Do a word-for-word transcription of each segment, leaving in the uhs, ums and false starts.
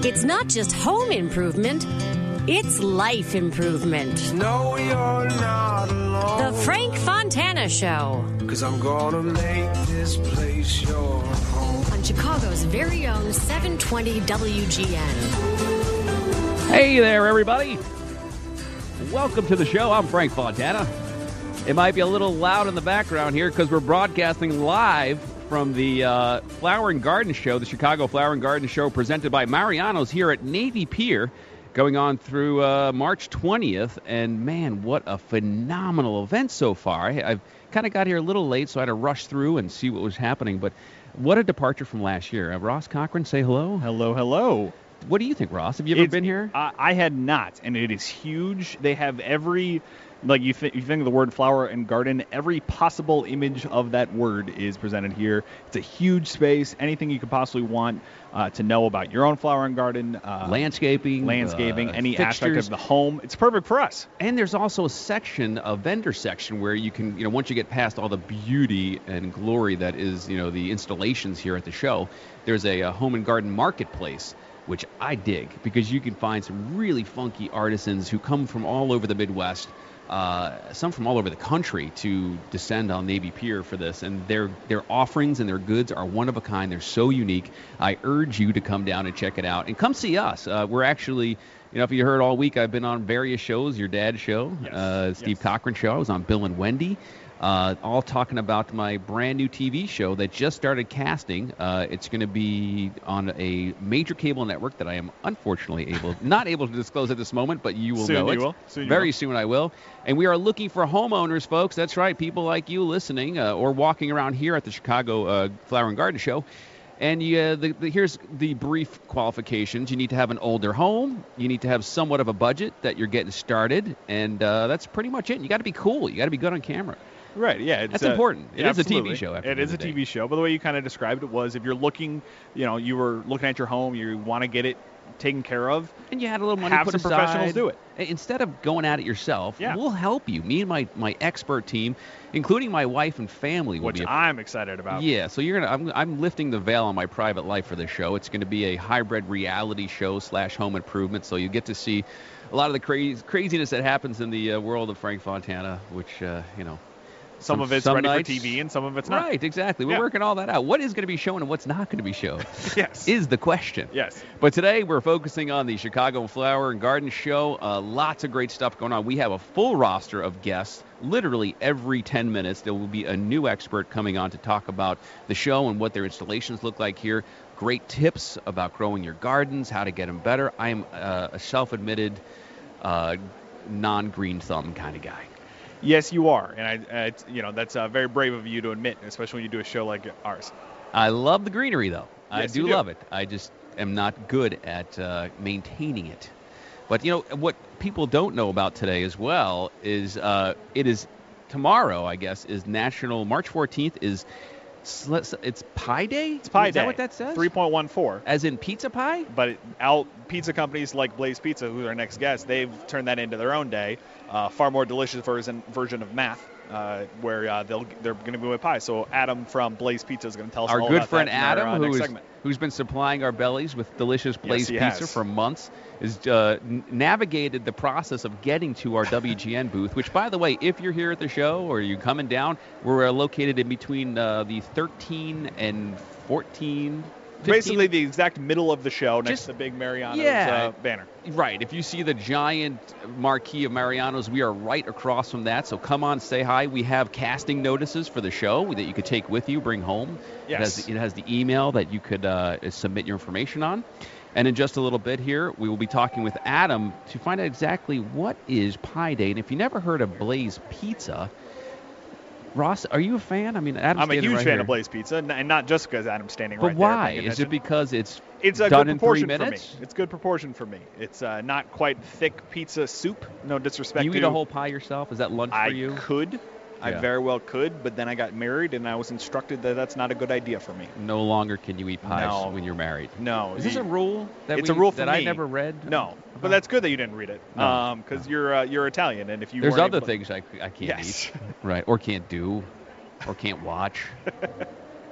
It's not just home improvement, it's life improvement. No, you're not alone. The Frank Fontana Show. Cause I'm gonna make this place your home. On Chicago's very own seven twenty W G N. Hey there, everybody. Welcome to the show. I'm Frank Fontana. It might be a little loud in the background here because we're broadcasting live from the uh, Flower and Garden Show, the Chicago Flower and Garden Show, presented by Mariano's here at Navy Pier, going on through uh, March twentieth. And, man, what a phenomenal event so far. I, I've kind of got here a little late, so I had to rush through and see what was happening. But what a departure from last year. Uh, Ross Cochran, say hello. Hello, hello. What do you think, Ross? Have you ever It's, been here? I, I had not, and it is huge. They have every, like you, th- you think of the word flower and garden, every possible image of that word is presented here. It's a huge space, anything you could possibly want uh, to know about your own flower and garden. Uh, landscaping. Landscaping, uh, any fixtures. aspect of the home. It's perfect for us. And there's also a section, a vendor section, where you can, you know, once you get past all the beauty and glory that is, you know, the installations here at the show, there's a, a home and garden marketplace, which I dig because you can find some really funky artisans who come from all over the Midwest, uh, some from all over the country, to descend on Navy Pier for this. And their their offerings and their goods are one of a kind. They're so unique. I urge you to come down and check it out. And come see us. Uh, we're actually, you know, if you heard all week, I've been on various shows, your dad's show, Yes. uh, Steve Yes. Cochran show. I was on Bill and Wendy. Uh, all talking about my brand new T V show that just started casting. Uh, it's going to be on a major cable network that I am unfortunately able, not able to disclose at this moment, but you will Soon know you it. will. Soon you Very will. soon I will. And we are looking for homeowners, folks. That's right, people like you listening uh, or walking around here at the Chicago uh, Flower and Garden Show. And you, uh, the, the, here's the brief qualifications. You need to have an older home. You need to have somewhat of a budget that you're getting started. And uh, that's pretty much it. You got to be cool. You got to be good on camera. Right, yeah. It's, That's uh, important. It yeah, is a T V absolutely. show. After It the is a end of the T day. V show. But the way you kind of described it was if you're looking, you know, you were looking at your home, you want to get it taken care of, And you had a little money have put some aside. professionals do it. Instead of going at it yourself, Yeah. we'll help you. Me and my, my expert team, including my wife and family, will Which be. A, I'm excited about. yeah, so you're gonna. I'm, I'm lifting the veil on my private life for this show. It's going to be a hybrid reality show slash home improvement. So you get to see a lot of the crazy craziness that happens in the uh, world of Frank Fontana, which uh, you know. Some of it's some ready nights- for T V and some of it's not. Right, exactly. We're Yeah. working all that out. What is going to be shown and what's not going to be shown Yes. is the question. Yes. But today we're focusing on the Chicago Flower and Garden Show. Uh, lots of great stuff going on. We have a full roster of guests. Literally every ten minutes there will be a new expert coming on to talk about the show and what their installations look like here. Great tips about growing your gardens, how to get them better. I am uh, a self-admitted uh, non-green thumb kind of guy. Yes, you are, and I, uh, it's, you know, that's uh, very brave of you to admit, especially when you do a show like ours. I love the greenery, though. I Yes, do, you do. love it. I just am not good at uh, maintaining it. But, you know, what people don't know about today as well is uh, it is tomorrow, I guess, is National, March fourteenth is, sl- it's Pie Day? It's Pie is Day. that what that says? three point one four. As in pizza pie? But it, out pizza companies like Blaze Pizza, who's our next guest, they've turned that into their own day. Uh, far more delicious version version of math, uh, where uh, they'll they're going to be with pie. So Adam from Blaze Pizza is going to tell us Our all good about friend that in our, Adam, uh, who next is, segment. who's been supplying our bellies with delicious Blaze he Pizza has. for months, is uh, n- navigated the process of getting to our W G N booth, which, by the way, if you're here at the show or you're coming down, we're uh, located in between uh, the thirteen and fourteen. fifteen Basically the exact middle of the show next Just- to the big Mariano's yeah. uh, banner. Right. If you see the giant marquee of Mariano's, we are right across from that. So come on, say hi. We have casting notices for the show that you could take with you, bring home. It Yes. has, it has the email that you could uh, submit your information on. And in just a little bit here, we will be talking with Adam to find out exactly what is Pie Day. And if you never heard of Blaze Pizza, Ross, are you a fan? I mean, Adam's I'm a standing huge right fan here. of Blaze Pizza, n- and not just because Adam's standing But right why? there. Is it because it's It's a done good in three proportion for me. minutes? It's good proportion for me. It's uh, not quite thick pizza soup. No disrespect You to eat a whole pie yourself? Is that lunch I for you? could. I Yeah. very well could, but then I got married and I was instructed that that's not a good idea for me. No longer can you eat pies No. when you're married. No. Is this you- a rule that It's we, a rule for that I me. never read? No, but that's good that you didn't read it. No. Um, because you're uh, you're Italian, and if you There's weren't other able to- things I, I can't Yes. eat, right? Or can't do, or can't watch.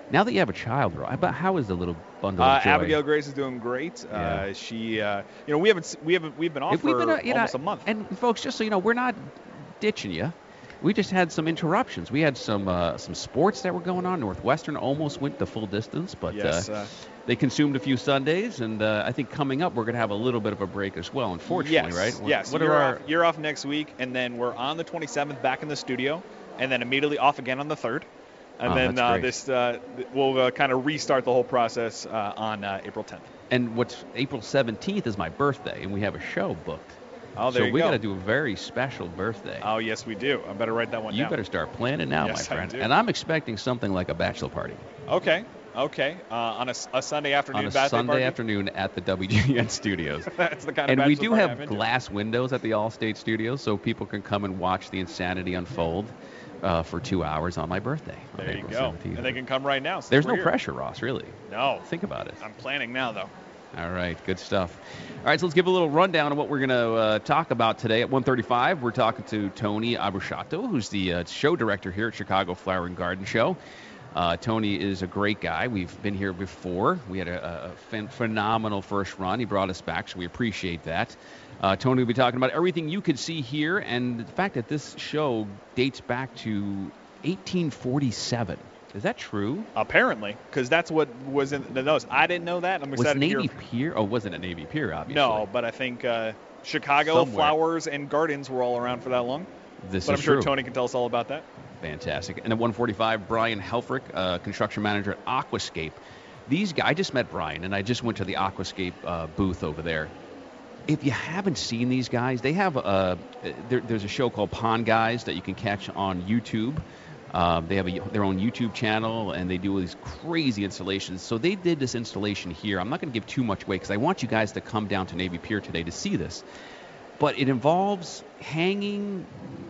Now that you have a child, Ro, about how is the little bundle Uh, of joy? Abigail Grace is doing great. Yeah. Uh, she, uh, you know, we haven't, s- we haven't, we've been off If for we've been, uh, you almost know, a month. And folks, just so you know, we're not ditching you. We just had some interruptions. We had some uh, some sports that were going on. Northwestern almost went the full distance, but yes. uh, Uh, they consumed a few Sundays, and uh, I think coming up we're going to have a little bit of a break as well. Unfortunately, yes. right? What, Yes. What you're, are our? off, you're off next week, and then we're on the twenty-seventh back in the studio, and then immediately off again on the third. And Oh, then that's uh, great. this uh, th- we'll uh, kind of restart the whole process uh, on uh, April tenth. And what's April seventeenth is my birthday, and we have a show booked. Oh, there so you we go. got to do a very special birthday. Oh, yes, we do. I better write that one you down. better start planning now, Yes, my I friend. do. And I'm expecting something like a bachelor party Okay. Okay. Uh, on a, s- a Sunday afternoon on a birthday Sunday party? afternoon at the W G N studios. That's the kind And of we bachelor do party have I'm into. glass windows at the Allstate studios, so people can come and watch the insanity unfold uh, for two hours on my birthday. on There you April go. seventeenth. And they can come right now. since There's we're no here. pressure, Ross, really. No. Think about it. I'm planning now, though. All right, good stuff. All right, so let's give a little rundown of what we're going to uh, talk about today. At one thirty-five, we're talking to Tony Abbrusciato, who's the uh, show director here at Chicago Flower and Garden Show. Uh, Tony is a great guy. We've been here before. We had a, a phen- phenomenal first run. He brought us back, so we appreciate that. Uh, Tony will be talking about everything you could see here, and the fact that this show dates back to eighteen forty-seven. Is that true? Apparently, because that's what was in the notes. I didn't know that. I'm Was excited to Navy hear. Pier? Oh, wasn't it Navy Pier, obviously. No, but I think uh, Chicago Somewhere. flowers and gardens were all around for that long. This But is I'm sure true. Tony can tell us all about that. Fantastic. And at one forty-five, Brian Helfrich, uh, construction manager at Aquascape. These guys, I just met Brian, and I just went to the Aquascape uh, booth over there. If you haven't seen these guys, they have a, there, there's a show called Pond Guys that you can catch on YouTube. Um, they have a, their own YouTube channel, and they do these crazy installations. So they did this installation here. I'm not going to give too much away because I want you guys to come down to Navy Pier today to see this. But it involves hanging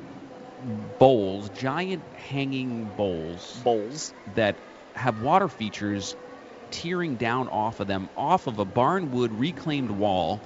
bowls, giant hanging bowls Bowls. that have water features tearing down off of them, off of a barnwood reclaimed wall.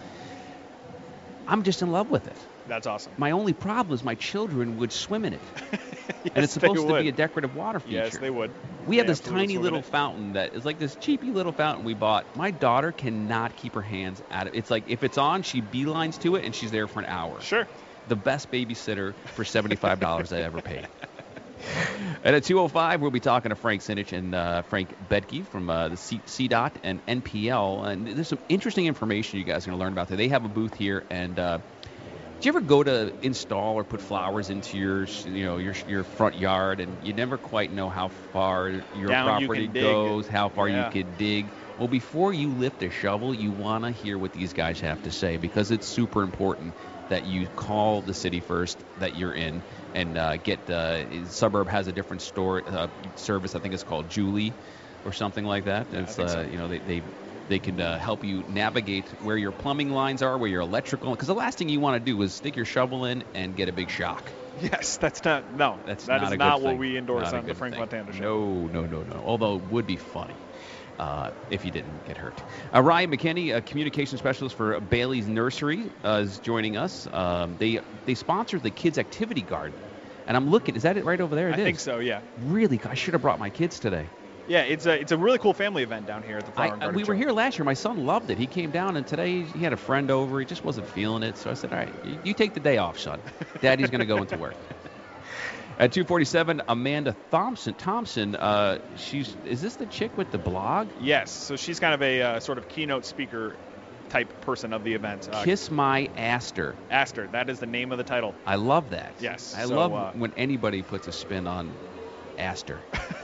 I'm just in love with it. That's awesome. My only problem is my children would swim in it. Yes, And it's they supposed to would. be a decorative water feature. Yes, they would. We have They this absolutely tiny swim in little it. fountain that is like this cheapy little fountain we bought. My daughter cannot keep her hands out of it. It's like if it's on, she beelines to it, and she's there for an hour. Sure. The best babysitter for seventy-five dollars I ever paid. And at two oh five, we'll be talking to Frank Sinich and uh, Frank Bedke from uh, the C- CDOT and N P L. And there's some interesting information you guys are going to learn about today. They have a booth here. And uh, do you ever go to install or put flowers into your, you know, your your front yard, and you never quite know how far your Down you property can dig. goes, how far Yeah. you could dig? Well, before you lift a shovel, you want to hear what these guys have to say, because it's super important that you call the city first that you're in and uh, get uh, suburb has a different store uh, service. I think it's called Julie or something like that. Yeah, I it's think so. uh, you know they they they can uh, help you navigate where your plumbing lines are, where your electrical. Because the last thing you want to do is stick your shovel in and get a big shock. Yes, that's not. No, That's that not is a good not what thing. we endorse Not a on the good Frank thing. Montana show. No, no, no, no. Although it would be funny uh, if you didn't get hurt. Uh, Ryan McKinney, a communication specialist for Bailey's Nursery, uh, is joining us. Um, they they sponsor the Kids Activity Garden, and I'm looking. Is that it right over there? It I is. think so. Yeah. Really, I should have brought my kids today. Yeah, it's a it's a really cool family event down here at the Flower I, and uh, Garden we were Show. here last year. My son loved it. He came down, and today he had a friend over. He just wasn't feeling it. So I said, all right, you, you take the day off, son. Daddy's going to go into work. At two forty-seven, Amanda Thompson. Thompson, uh, she's is this the chick with the blog? Yes, so she's kind of a uh, sort of keynote speaker type person of the event. Uh, Kiss My Aster. Aster, that is the name of the title. I love that. Yes, I so, love uh, when anybody puts a spin on Aster.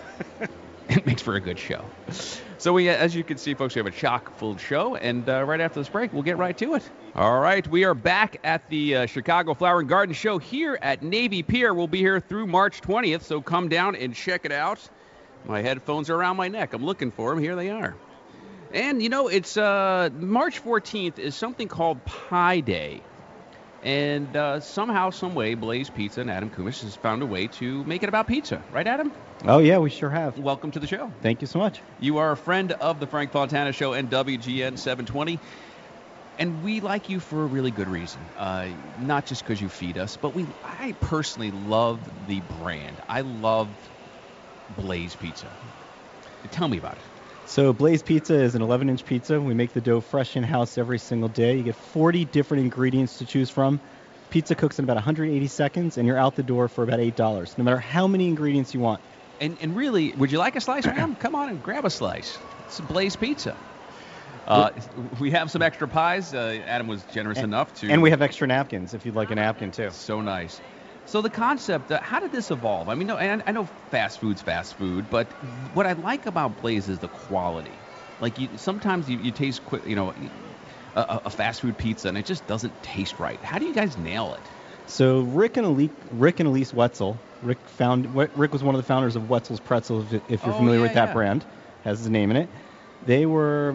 It makes for a good show. So we, as you can see, folks, we have a chock-full show, and uh, right after this break, we'll get right to it. All right, we are back at the uh, Chicago Flower and Garden Show here at Navy Pier. We'll be here through March twentieth, so come down and check it out. My headphones are around my neck. I'm looking for them. Here they are. And, you know, it's uh, March fourteenth is something called Pie Day. And uh, somehow, some way, Blaze Pizza and Adam Kumish has found a way to make it about pizza. Right, Adam? Oh, yeah, we sure have. Welcome to the show. Thank you so much. You are a friend of the Frank Fontana Show and W G N seven twenty. And we like you for a really good reason. Uh, not just because you feed us, but we. I personally love the brand. I love Blaze Pizza. Tell me about it. So Blaze Pizza is an eleven-inch pizza. We make the dough fresh in-house every single day. You get forty different ingredients to choose from. Pizza cooks in about one hundred eighty seconds, and you're out the door for about eight dollars, no matter how many ingredients you want. And and really, would you like a slice, ma'am? Come on and grab a slice. It's a Blaze Pizza. Uh, we have some extra pies. Uh, Adam was generous and, enough to. And we have extra napkins if you'd like a napkin, too. So nice. So the concept, uh, how did this evolve? I mean, no, I, I know fast food's fast food, but what I like about Blaze is the quality. Like, you, sometimes you, you taste, quick, you know, a, a fast food pizza, and it just doesn't taste right. How do you guys nail it? So Rick and Elise, Rick and Elise Wetzel, Rick found Rick was one of the founders of Wetzel's Pretzels, if you're oh, familiar yeah, with that yeah. brand, has his name in it. They were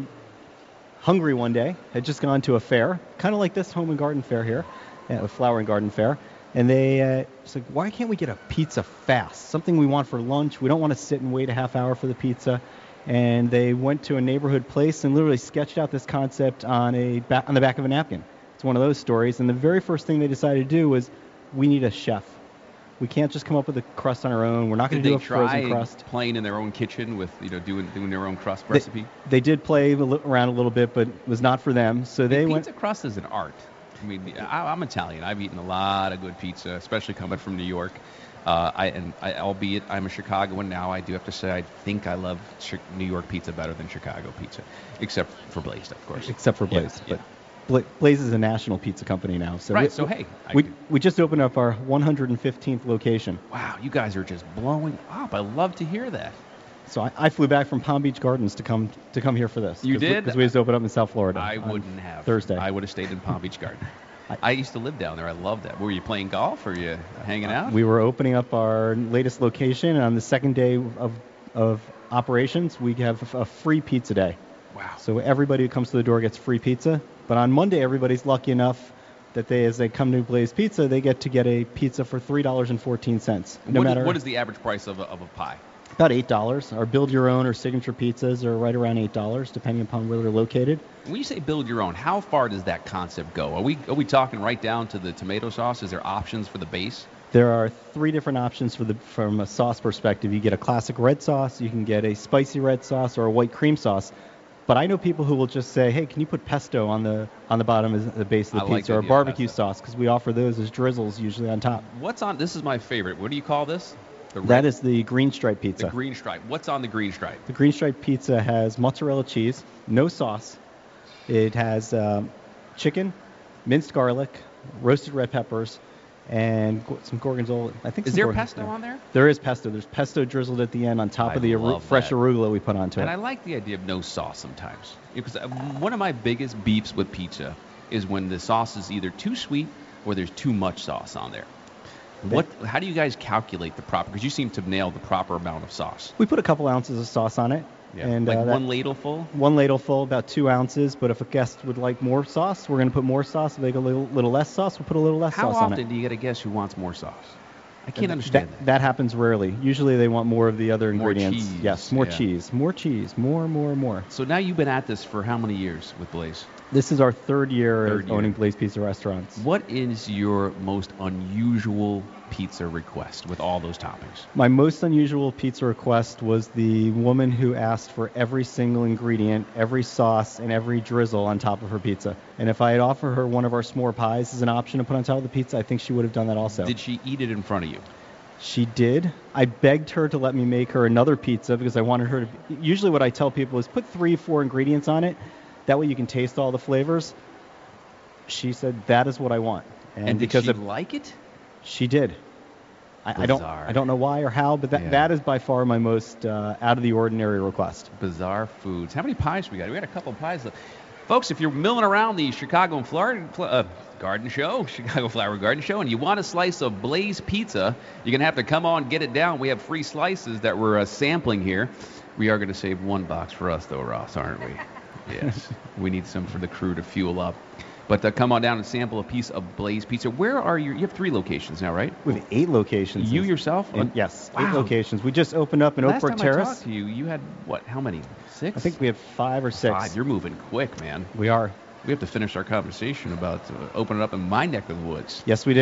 hungry one day, had just gone to a fair, kind of like this home and garden fair here, yeah, a flower and garden fair. And they uh, said, why can't we get a pizza fast? Something we want for lunch. We don't want to sit and wait a half hour for the pizza. And they went to a neighborhood place and literally sketched out this concept on a ba- on the back of a napkin. It's one of those stories. And the very first thing they decided to do was, we need a chef. We can't just come up with a crust on our own. We're not going to do a frozen crust. Did they try playing in their own kitchen with, you know, doing doing their own crust they, recipe? They did play a li- around a little bit, but it was not for them. So they pizza went. Pizza crust is an art. I mean, I, I'm Italian. I've eaten a lot of good pizza, especially coming from New York. Uh, I and I, albeit I'm a Chicagoan now, I do have to say I think I love Ch- New York pizza better than Chicago pizza, except for Blaze, of course. Except for Blaze, yeah, but Bla- Blaze is a national pizza company now. So right. We, so hey, we I, we just opened up our one hundred fifteenth location. Wow, you guys are just blowing up. I love to hear that. So I, I flew back from Palm Beach Gardens to come to come here for this. You did? Because we just opened up in South Florida. I wouldn't have. Thursday. I would have stayed in Palm Beach Garden. I, I used to live down there. I loved that. Were you playing golf or were you hanging out? We were opening up our latest location, and on the second day of of operations, we have a free pizza day. Wow. So everybody who comes to the door gets free pizza. But on Monday, everybody's lucky enough that they, as they come to Blaze Pizza, they get to get a pizza for three dollars and fourteen cents. No what, matter is, what is the average price of a, of a pie? About eight dollars. Our build your own or signature pizzas are right around eight dollars, depending upon where they're located. When you say build your own, how far does that concept go? Are we are we talking right down to the tomato sauce? Is there options for the base? There are three different options for the from a sauce perspective. You get a classic red sauce, you can get a spicy red sauce, or a white cream sauce. But I know people who will just say, "Hey, can you put pesto on the on the bottom as the base of the I like pizza, the or idea of barbecue pesto. sauce?" Because we offer those as drizzles usually on top. What's on? This is my favorite. What do you call this? The red, That is the green stripe pizza. the green stripe. What's on the green stripe? The green stripe pizza has mozzarella cheese, no sauce. It has um, chicken, minced garlic, roasted red peppers, and go- some gorgonzola. I think. Is some there gorgonzola. pesto on there? There is pesto. There's pesto drizzled at the end on top I of the aru- love fresh that. arugula we put onto And it. I like the idea of no sauce sometimes. Because uh, one of my biggest beefs with pizza is when the sauce is either too sweet or there's too much sauce on there. What? How do you guys calculate the proper? Because you seem to nail the proper amount of sauce. We put a couple ounces of sauce on it. Yeah. And, like uh, that- one ladle full. One ladle full, about two ounces. But if a guest would like more sauce, we're going to put more sauce. If they get a little, little less sauce, we'll put a little less How sauce on it. often do you get a guest who wants more sauce? I can't That- understand that, that. that happens rarely. Usually they want more of the other More ingredients. cheese, Yes, more yeah. cheese, more cheese, more, more, more. So now you've been at this for how many years with Blaze? This is our third year Third of year. owning Blaze Pizza restaurants. What is your most unusual pizza request with all those toppings? My most unusual pizza request was the woman who asked for every single ingredient, every sauce, and every drizzle on top of her pizza. And if I had offered her one of our s'more pies as an option to put on top of the pizza, I think she would have done that also. Did she eat it in front of you? She did. I begged her to let me make her another pizza because I wanted her to. Usually, what I tell people is put three, four ingredients on it. That way, you can taste all the flavors. She said, "That is what I want." And, did because she of, like it? she did. I, I don't. Bizarre. I don't know why or how, but that Yeah. that is by far my most uh, out of the ordinary request. Bizarre foods. How many pies we got? We got a couple of pies left. Folks, if you're milling around the Chicago and Florida uh, Garden Show, Chicago Flower Garden Show, and you want a slice of Blaze Pizza, you're going to have to come on, get it down. We have free slices that we're uh, sampling here. We are going to save one box for us, though, Ross, aren't we? Yes. We need some for the crew to fuel up. But uh, come on down and sample a piece of Blaze Pizza. Where are you? You have three locations now, right? We have eight locations. You yourself? And, yes, Wow. eight locations. We just opened up in Last Oak Brook time Terrace. I talked to you, you had, what, how many? Six? I think we have five or six. Five. You're moving quick, man. We are. We have to finish our conversation about uh, opening up in my neck of the woods. Yes, we do.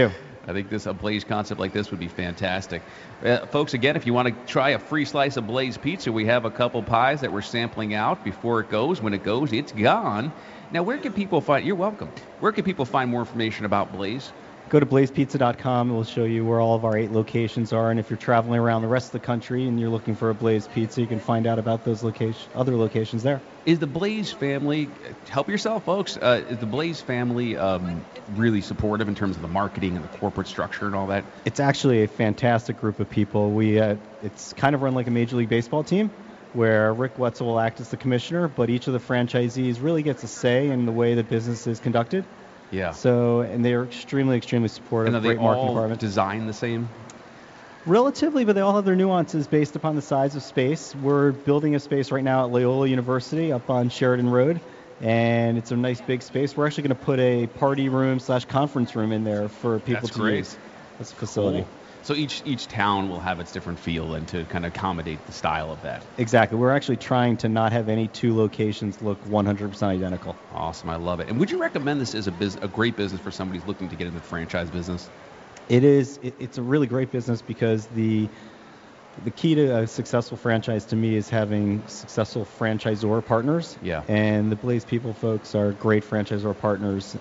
I think this a Blaze concept like this would be fantastic. Uh, folks, again, if you want to try a free slice of Blaze pizza, we have a couple pies that we're sampling out before it goes. When it goes, it's gone. Now, where can people find, you're welcome, where can people find more information about Blaze? Go to blaze pizza dot com. It will show you where all of our eight locations are. And if you're traveling around the rest of the country and you're looking for a Blaze Pizza, you can find out about those location, other locations there. Is the Blaze family, help yourself, folks, uh, is the Blaze family um, really supportive in terms of the marketing and the corporate structure and all that? It's actually a fantastic group of people. We uh, It's kind of run like a Major League Baseball team, where Rick Wetzel will act as the commissioner, but each of the franchisees really gets a say in the way the business is conducted. Yeah. So, and they are extremely, extremely supportive. And are they great marketing all department. designed the same? Relatively, but they all have their nuances based upon the size of space. We're building a space right now at Loyola University up on Sheridan Road, and it's a nice big space. We're actually going to put a party room slash conference room in there for people That's to great. use as a facility. Cool. So each each town will have its different feel and to kind of accommodate the style of that. Exactly. We're actually trying to not have any two locations look one hundred percent identical. Awesome. I love it. And would you recommend this as a bus- a great business for somebody who's looking to get into the franchise business? It is. It, it's a really great business because the the key to a successful franchise to me is having successful franchisor partners. Yeah. And the Blaze People folks are great franchisor partners.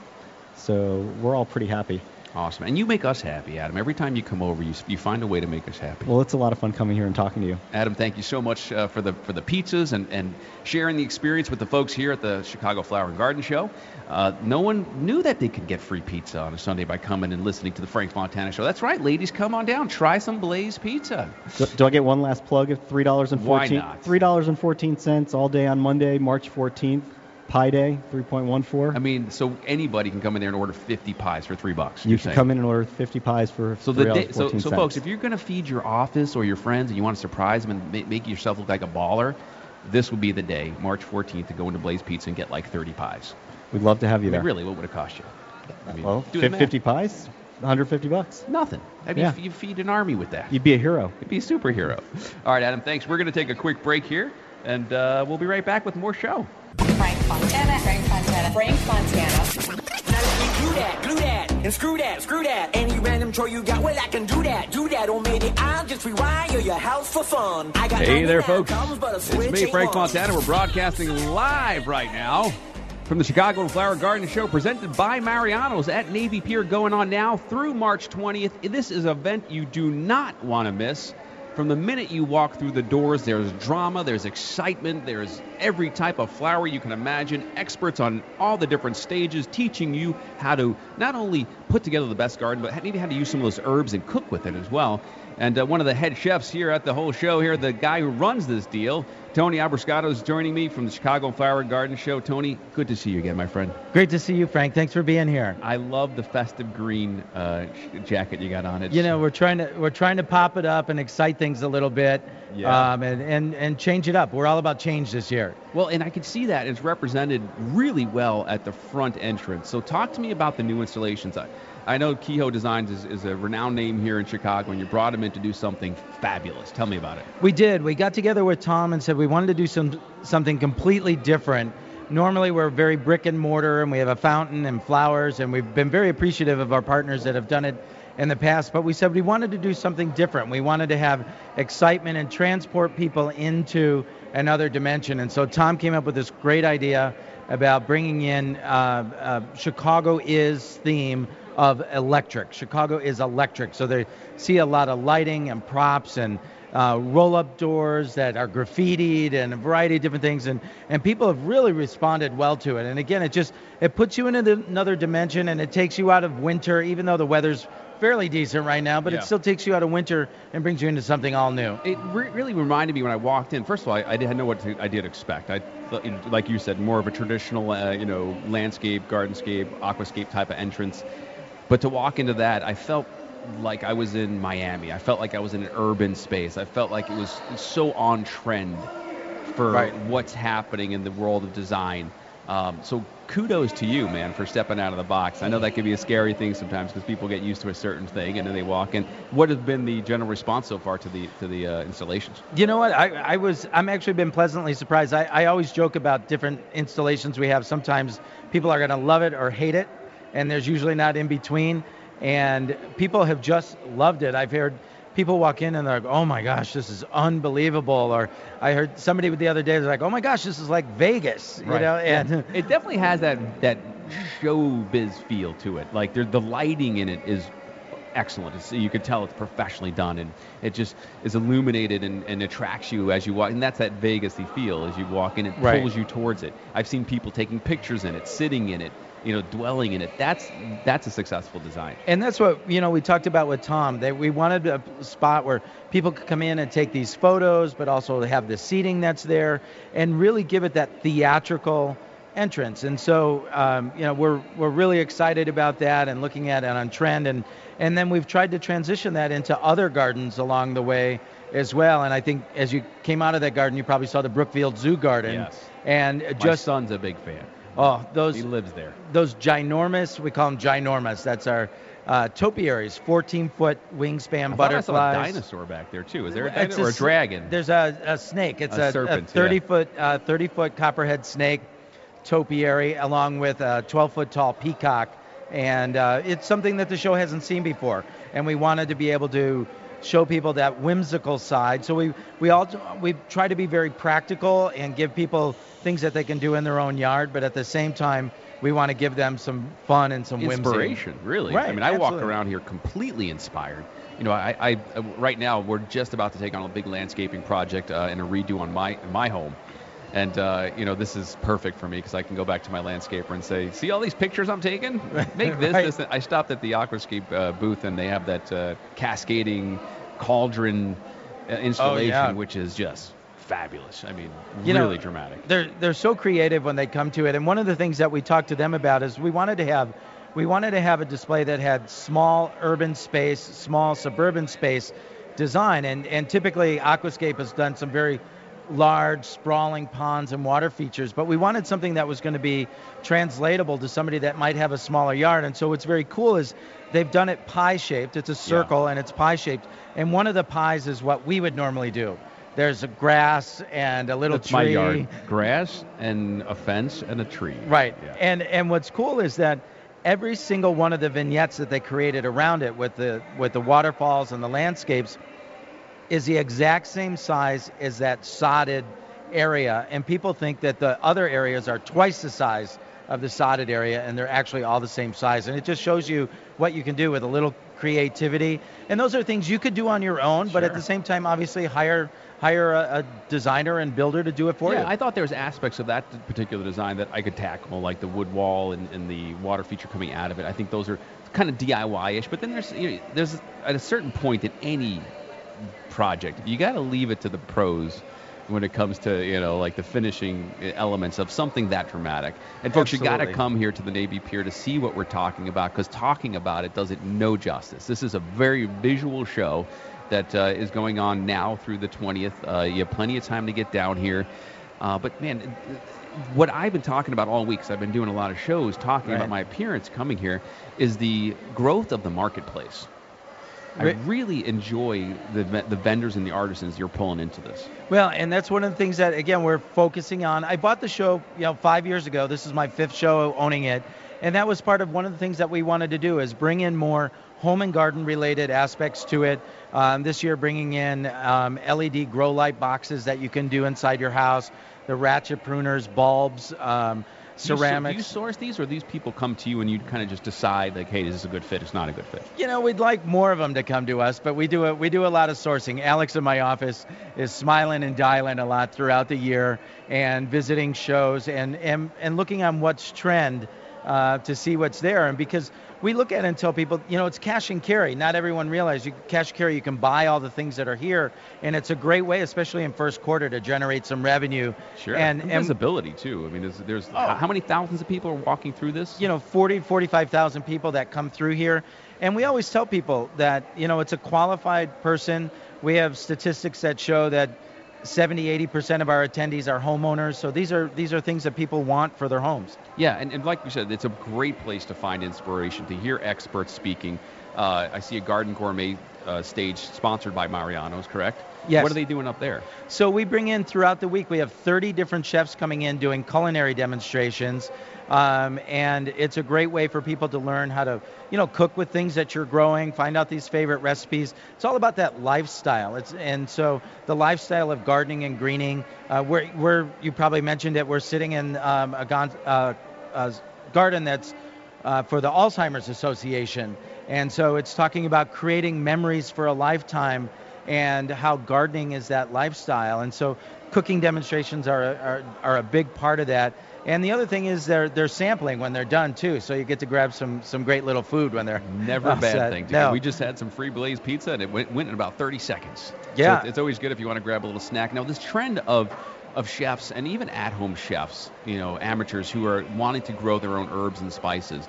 So we're all pretty happy. Awesome. And you make us happy, Adam. Every time you come over, you, you find a way to make us happy. Well, it's a lot of fun coming here and talking to you. Adam, thank you so much uh, for the for the pizzas and, and sharing the experience with the folks here at the Chicago Flower and Garden Show. Uh, no one knew that they could get free pizza on a Sunday by coming and listening to the Frank Montana Show. That's right, ladies, come on down. Try some Blaze Pizza. Do, do I get one last plug at three dollars and fourteen cents? Why not? three dollars and fourteen cents all day on Monday, March fourteenth. Pie Day, three point one four. I mean, so anybody can come in there and order fifty pies for three bucks. You can come in and order fifty pies for so three the dollars day, so, so folks, if you're going to feed your office or your friends and you want to surprise them and make, make yourself look like a baller, this would be the day, March fourteenth, to go into Blaze Pizza and get like thirty pies. We'd love to have you I mean, there. really, what would it cost you? I mean, Well, do the fifty math. pies, one hundred fifty bucks. Nothing. I mean, Yeah. you feed an army with that. You'd be a hero. You'd be a superhero. All right, Adam, thanks. We're going to take a quick break here, and uh, we'll be right back with more show. Frank Montana. Frank Montana. Frank Montana. Now let me glue that, glue that, and screw that, screw that. Any random chore you got, well, I can do that, do that. Or maybe I'll just rewire your house for fun. I got Hey there, ninety-nine folks. thumbs, but a It's switch me, ain't Frank one. Montana. We're broadcasting live right now from the Chicago Flower Garden Show, presented by Mariano's at Navy Pier, going on now through March twentieth. This is an event you do not want to miss. From the minute you walk through the doors, there's drama, there's excitement, there's every type of flower you can imagine, experts on all the different stages teaching you how to not only put together the best garden, but maybe how to use some of those herbs and cook with it as well. And uh, one of the head chefs here at the whole show here, the guy who runs this deal, Tony Abrascato, is joining me from the Chicago Flower Garden Show. Tony, good to see you again, my friend. Great to see you, Frank. Thanks for being here. I love the festive green uh, sh- jacket you got on. It's, You know, we're trying to we're trying to pop it up and excite things a little bit, Yeah. um, and, and and change it up. We're all about change this year. Well, and I can see that it's represented really well at the front entrance. So talk to me about the new installations. I, I know Kehoe Designs is, is a renowned name here in Chicago, and you brought him in to do something fabulous. Tell me about it. We did. We got together with Tom and said we wanted to do some something completely different. Normally, we're very brick and mortar, and we have a fountain and flowers, and we've been very appreciative of our partners that have done it in the past. But we said we wanted to do something different. We wanted to have excitement and transport people into another dimension. And so Tom came up with this great idea about bringing in uh, uh, Chicago is theme of electric. Chicago is electric. So they see a lot of lighting and props and uh, roll-up doors that are graffitied and a variety of different things. And, and people have really responded well to it. And again, it just, it puts you into the, another dimension, and it takes you out of winter, even though the weather's fairly decent right now, but Yeah. it still takes you out of winter and brings you into something all new. It re- really reminded me when I walked in. First of all, I, I didn't know what to, I did expect. I, thought, you know, like you said, more of a traditional, uh, you know, landscape, gardenscape, aquascape type of entrance. But to walk into that, I felt like I was in Miami. I felt like I was in an urban space. I felt like it was so on trend for Right. what's happening in the world of design. Um, so kudos to you, man, for stepping out of the box. I know that can be a scary thing sometimes because people get used to a certain thing and then they walk in. What has been the general response so far to the to the uh, installations? You know what? I, I was, I'm actually been pleasantly surprised. I, I always joke about different installations we have. Sometimes people are going to love it or hate it, and there's usually not in between. and people have just loved it. I've heard people walk in and they're like, oh my gosh, this is unbelievable. Or I heard somebody the other day was like, oh my gosh, this is like Vegas, you Right. know? And Yeah. It definitely has that that showbiz feel to it. Like there, the lighting in it is excellent. It's, you can tell it's professionally done, and it just is illuminated and, and attracts you as you walk. And that's that Vegas-y feel as you walk in. It Right. pulls you towards it. I've seen people taking pictures in it, sitting in it, you know, dwelling in it. That's that's a successful design. And that's what, you know, we talked about with Tom, that we wanted a spot where people could come in and take these photos, but also have the seating that's there and really give it that theatrical entrance. And so, um, you know, we're we're really excited about that and looking at it on trend. And, and then we've tried to transition that into other gardens along the way as well. And I think as you came out of that garden, you probably saw the Brookfield Zoo Garden. Yes. And My just, son's a big fan. oh, those He lives there. those ginormous, we call them ginormous, that's our uh, topiaries, fourteen-foot wingspan I thought butterflies. I saw a dinosaur back there too. Is there a It's dinosaur or a s- dragon? There's a, a snake. It's A a, serpent, yeah. thirty-foot uh, thirty-foot copperhead snake topiary, along with a twelve-foot tall peacock. And uh, it's something that the show hasn't seen before. And we wanted to be able to show people that whimsical side. So we we all we try to be very practical and give people things that they can do in their own yard, but at the same time, we want to give them some fun and some whimsy. Inspiration, really. Right, I mean, I walk absolutely. around here completely inspired. You know, I, I uh, right now we're just about to take on a big landscaping project uh, and a redo on my my home. And, uh, you know, this is perfect for me because I can go back to my landscaper and say, see all these pictures I'm taking? Make this, Right. this. I stopped at the Aquascape uh, booth, and they have that uh, cascading cauldron uh, installation, yeah. which is just fabulous. I mean, You know, really dramatic. They're they're so creative when they come to it. And one of the things that we talked to them about is we wanted to have we wanted to have a display that had small urban space, small suburban space design. And and typically Aquascape has done some very large, sprawling ponds and water features, but we wanted something that was going to be translatable to somebody that might have a smaller yard. And so what's very cool is they've done it pie-shaped. It's a circle and it's pie-shaped. And one of the pies is what we would normally do. There's a grass and a little That's tree. my yard. Grass and a fence and a tree. Right. Yeah. And and what's cool is that every single one of the vignettes that they created around it with the with the waterfalls and the landscapes is the exact same size as that sodded area. And people think that the other areas are twice the size of the sodded area, and they're actually all the same size. And it just shows you what you can do with a little creativity. And those are things you could do on your own, but at Sure. the same time, obviously hire hire a, a designer and builder to do it for yeah, you. I thought there was aspects of that particular design that I could tackle, like the wood wall and, and the water feature coming out of it. I think those are kind of D I Y-ish. But then there's you know, there's at a certain point in any project, you got to leave it to the pros when it comes to you know like the finishing elements of something that dramatic. And folks, you got to Absolutely. come here to the Navy Pier to see what we're talking about, because talking about it does it no justice. This is a very visual show that uh, is going on now through the twentieth. Uh, you have plenty of time to get down here. Uh, but, man, what I've been talking about all week, because I've been doing a lot of shows talking Right. about my appearance coming here, is the growth of the marketplace. I Right. really enjoy the the vendors and the artisans you're pulling into this. Well, and that's one of the things that, again, we're focusing on. I bought the show, you know, five years ago. This is my fifth show owning it. And that was part of one of the things that we wanted to do, is bring in more home and garden related aspects to it. Um, this year, bringing in um, L E D grow light boxes that you can do inside your house, the ratchet pruners, bulbs, um, Do you so- ceramics. Do you source these, or these people come to you and you kind of just decide, like, hey, this is a good fit, it's not a good fit? You know, we'd like more of them to come to us, but we do a, we do a lot of sourcing. Alex in my office is smiling and dialing a lot throughout the year and visiting shows and, and, and looking on what's trend uh, to see what's there. And because we look at it and tell people, you know, it's cash and carry. Not everyone realizes you cash and carry, you can buy all the things that are here, and it's a great way, especially in first quarter, to generate some revenue. Sure. And, And and visibility, too. I mean, there's, there's Oh. how many thousands of people are walking through this? you know, forty, forty-five thousand people that come through here. And we always tell people that, you know, it's a qualified person. We have statistics that show that seventy, eighty percent of our attendees are homeowners. So these are these are things that people want for their homes. Yeah, and, and like we said, it's a great place to find inspiration, to hear experts speaking. Uh, I see a Garden Gourmet uh, stage sponsored by Mariano's, correct? Yes. What are they doing up there? So we bring in throughout the week, we have thirty different chefs coming in doing culinary demonstrations. Um, and it's a great way for people to learn how to, you know, cook with things that you're growing, find out these favorite recipes. It's all about that lifestyle. It's and so the lifestyle of gardening and greening. Uh, we're, we're you probably mentioned it. We're sitting in um, a, gon- uh, a garden that's uh, for the Alzheimer's Association, and so it's talking about creating memories for a lifetime and how gardening is that lifestyle. And so cooking demonstrations are are, are a big part of that. And the other thing is they're they're sampling when they're done too, so you get to grab some some great little food when they're never a bad set. thing. To No. We just had some free Blaze pizza and it went, went in about thirty seconds. Yeah. So it's, it's always good if you want to grab a little snack. Now this trend of of chefs and even at-home chefs, you know, amateurs who are wanting to grow their own herbs and spices.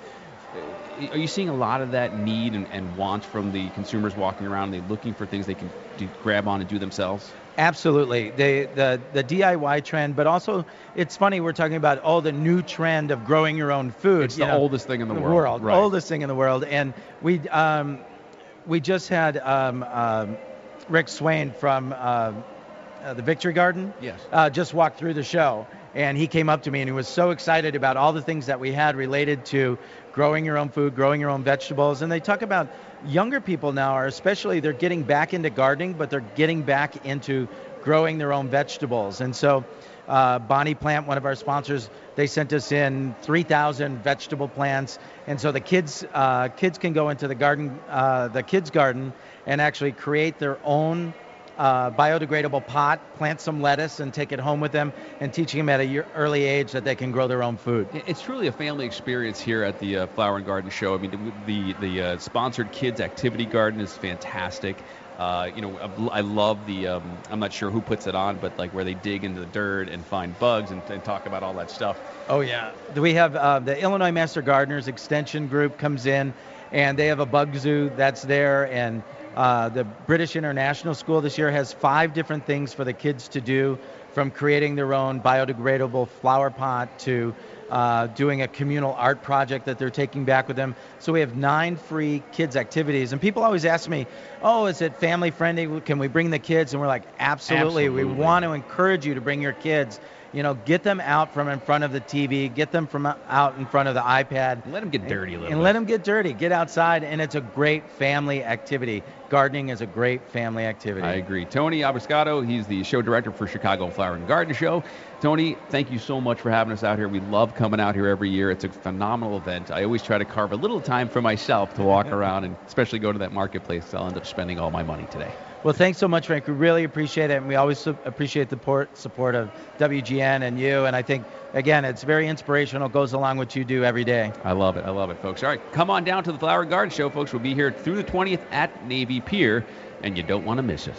Are you seeing a lot of that need and, and want from the consumers walking around? Are they looking for things they can do, grab on and do themselves? Absolutely. They, the the D I Y trend, but also it's funny we're talking about oh the new trend of growing your own food. It's you the know, oldest thing in the world. Right. Oldest thing in the world. And we um, we just had um, um, Rick Swain from uh, uh, the Victory Garden. Yes. Uh, just walked through the show, and he came up to me and he was so excited about all the things that we had related to growing your own food, growing your own vegetables. And they talk about younger people now are especially, they're getting back into gardening, but they're getting back into growing their own vegetables. And so uh, Bonnie Plant, one of our sponsors, they sent us in three thousand vegetable plants. And so the kids uh, kids can go into the garden, uh, the kids' garden, and actually create their own Uh, biodegradable pot, plant some lettuce, and take it home with them, and teaching them at a year, early age that they can grow their own food. It's truly a family experience here at the uh, Flower and Garden Show. I mean, the the uh, sponsored kids activity garden is fantastic. Uh, you know, I love the. Um, I'm not sure who puts it on, but like where they dig into the dirt and find bugs and, and talk about all that stuff. Oh yeah, we have uh, the Illinois Master Gardeners Extension Group comes in, and they have a bug zoo that's there, and Uh, the British International School this year has five different things for the kids to do, from creating their own biodegradable flower pot to uh, doing a communal art project that they're taking back with them. So we have nine free kids activities. And people always ask me, oh, is it family friendly? Can we bring the kids? And we're like, absolutely. Absolutely. We want to encourage you to bring your kids. You know, get them out from in front of the T V, get them from out in front of the iPad. Let them get dirty a little And bit. let them get dirty. Get outside, and it's a great family activity. Gardening is a great family activity. I agree. Tony Abiscato, he's the show director for Chicago Flower and Garden Show. Tony, thank you so much for having us out here. We love coming out here every year. It's a phenomenal event. I always try to carve a little time for myself to walk around and especially go to that marketplace. I'll end up spending all my money today. Well, thanks so much, Frank. We really appreciate it, and we always su- appreciate the port, support of W G N and you. And I think, again, it's very inspirational. It goes along what you do every day. I love it. I love it, folks. All right, come on down to the Flower and Garden Show, folks. We'll be here through the twentieth at Navy Pier, and you don't want to miss it.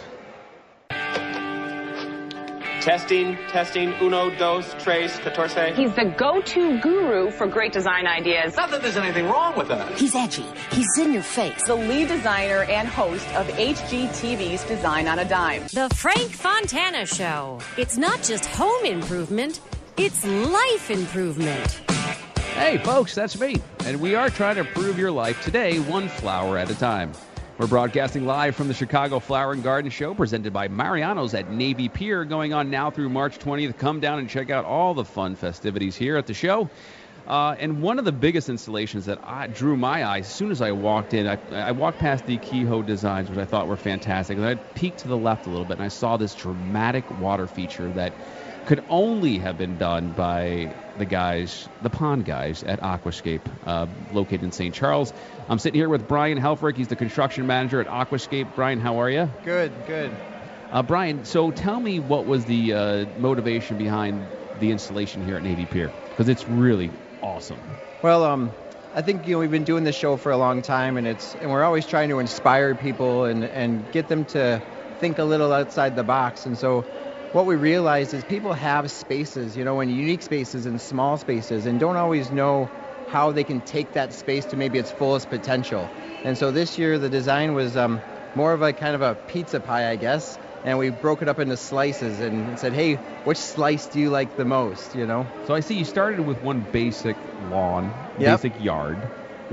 Testing, testing, uno, dos, tres, catorce. He's the go-to guru for great design ideas. Not that there's anything wrong with that. He's edgy. He's in your face. The lead designer and host of H G T V's Design on a Dime. The Frank Fontana Show. It's not just home improvement, it's life improvement. Hey, folks, that's me. And we are trying to improve your life today, one flower at a time. We're broadcasting live from the Chicago Flower and Garden Show, presented by Mariano's at Navy Pier, going on now through March twentieth. Come down and check out all the fun festivities here at the show. Uh, and one of the biggest installations that I drew my eye as soon as I walked in, I, I walked past the Kehoe Designs, which I thought were fantastic. And I peeked to the left a little bit, and I saw this dramatic water feature that could only have been done by the guys, the pond guys at Aquascape, uh, located in Saint Charles. I'm sitting here with Brian Helfrich. He's the construction manager at Aquascape. Brian, how are you? Good, good. Uh, Brian, so tell me what was the uh, motivation behind the installation here at Navy Pier? Because it's really awesome. Well, um, I think you know we've been doing this show for a long time, and it's and we're always trying to inspire people and, and get them to think a little outside the box. And so what we realize is people have spaces, you know, and unique spaces and small spaces, and don't always know how they can take that space to maybe its fullest potential. And so this year the design was um, more of a kind of a pizza pie, I guess, and we broke it up into slices and said, hey, which slice do you like the most, you know? So I see you started with one basic lawn, Yep. basic yard,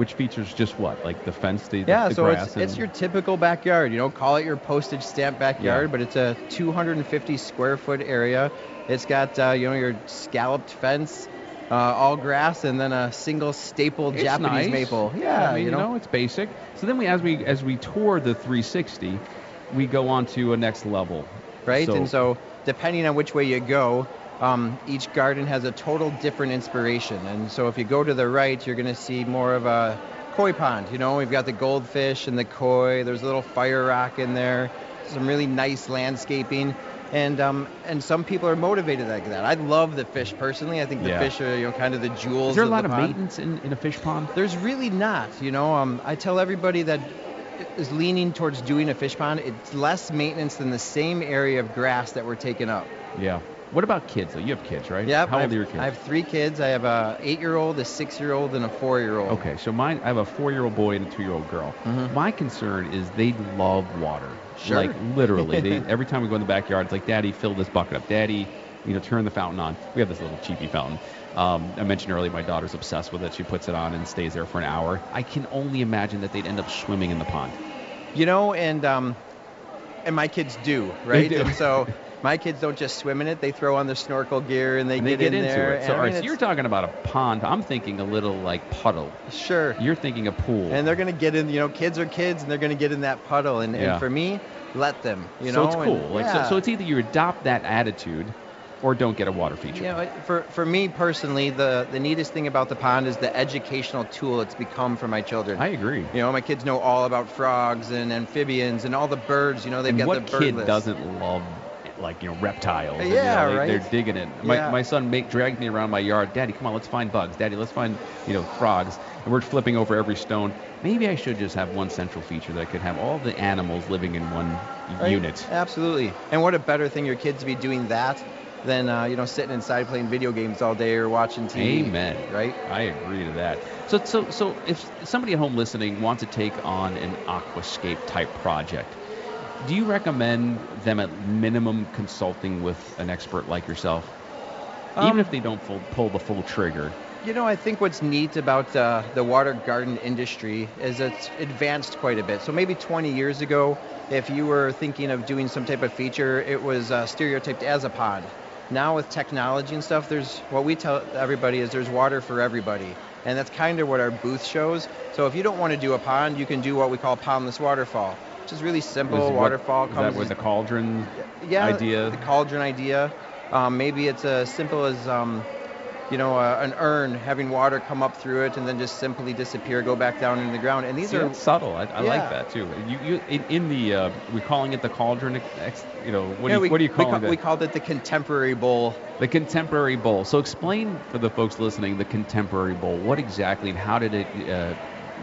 which features just what, like the fence, the, Yeah, the so grass. it's, and, it's your typical backyard. You know, call it your postage stamp backyard, Yeah. but it's a two hundred fifty square foot area. It's got uh, you know your scalloped fence, uh, all grass, and then a single staple It's Japanese nice. maple. Yeah, I mean, you know. it's basic. So then we, as we as we tour the three sixty, we go on to a next level. Right, So, and so depending on which way you go, um, each garden has a total different inspiration. And so if you go to the right, you're going to see more of a koi pond. You know, we've got the goldfish and the koi. There's a little fire rock in there. Some really nice landscaping. And um, and some people are motivated like that. I love the fish personally. I think the Yeah. fish are you know kind of the jewels. is there a of lot the of pond. maintenance in, in a fish pond? There's really not. You know, um, I tell everybody that is leaning towards doing a fish pond. It's less maintenance than the same area of grass that we're taking up. Yeah. What about kids, though? You have kids, right? Yep. How I old have, are your kids? I have three kids. I have a eight-year-old, a six-year-old, and a four-year-old. Okay, so mine, I have a four-year-old boy and a two-year-old girl. Mhm. My concern is they love water. Sure. Like literally, they every time we go in the backyard, it's like, Daddy, fill this bucket up. Daddy, you know, turn the fountain on. We have this little cheapy fountain. Um, I mentioned earlier, my daughter's obsessed with it. She puts it on and stays there for an hour. I can only imagine that they'd end up swimming in the pond. You know, and um, and my kids do, right? do. And so my kids don't just swim in it; they throw on their snorkel gear and they, And they get, get in into there. it. So, and, all I right, mean, so you're it's- talking about a pond. I'm thinking a little like puddle. Sure. You're thinking a pool. And they're gonna get in. You know, kids are kids, and they're gonna get in that puddle. And, Yeah. and for me, let them. You so know, it's and- cool. Like, yeah. so, so it's either you adopt that attitude or don't get a water feature. You know, for for me personally, the the neatest thing about the pond is the educational tool it's become for my children. I agree. You know, my kids know all about frogs and amphibians and all the birds. You know, they've And got what the bird kid list. doesn't love, like, you know, reptiles? and, you Yeah, know, they, right. They're digging it. My, Yeah. my son make, dragged me around my yard. Daddy, come on, let's find bugs. Daddy, let's find, you know, frogs. And we're flipping over every stone. Maybe I should just have one central feature that could have all the animals living in one Right? unit. Absolutely. And what a better thing your kids to be doing that than uh, you know sitting inside playing video games all day or watching T V. Amen. Right? I agree to that. So, so, so if somebody at home listening wants to take on an aquascape type project, do you recommend them at minimum consulting with an expert like yourself, Um, even if they don't full, pull the full trigger? You know, I think what's neat about uh, the water garden industry is it's advanced quite a bit. So maybe twenty years ago, if you were thinking of doing some type of feature, it was uh, stereotyped as a pond. Now with technology and stuff, there's what we tell everybody is there's water for everybody. And that's kind of what our booth shows. So if you don't want to do a pond, you can do what we call pondless waterfall, which is really simple. Is what- waterfall is comes that with the cauldron yeah, idea? the cauldron idea. Um, maybe it's as simple as, um, you know, uh, an urn, having water come up through it and then just simply disappear, go back down into the ground. And these See, are that's subtle. I, I Yeah. like that too. You, you in, in the uh, we're calling it the cauldron. Ex, you know, what yeah, do you, we, what do you we, call ca- it? we called it the contemporary bowl. The contemporary bowl. So explain for the folks listening the contemporary bowl. What exactly and how did it uh,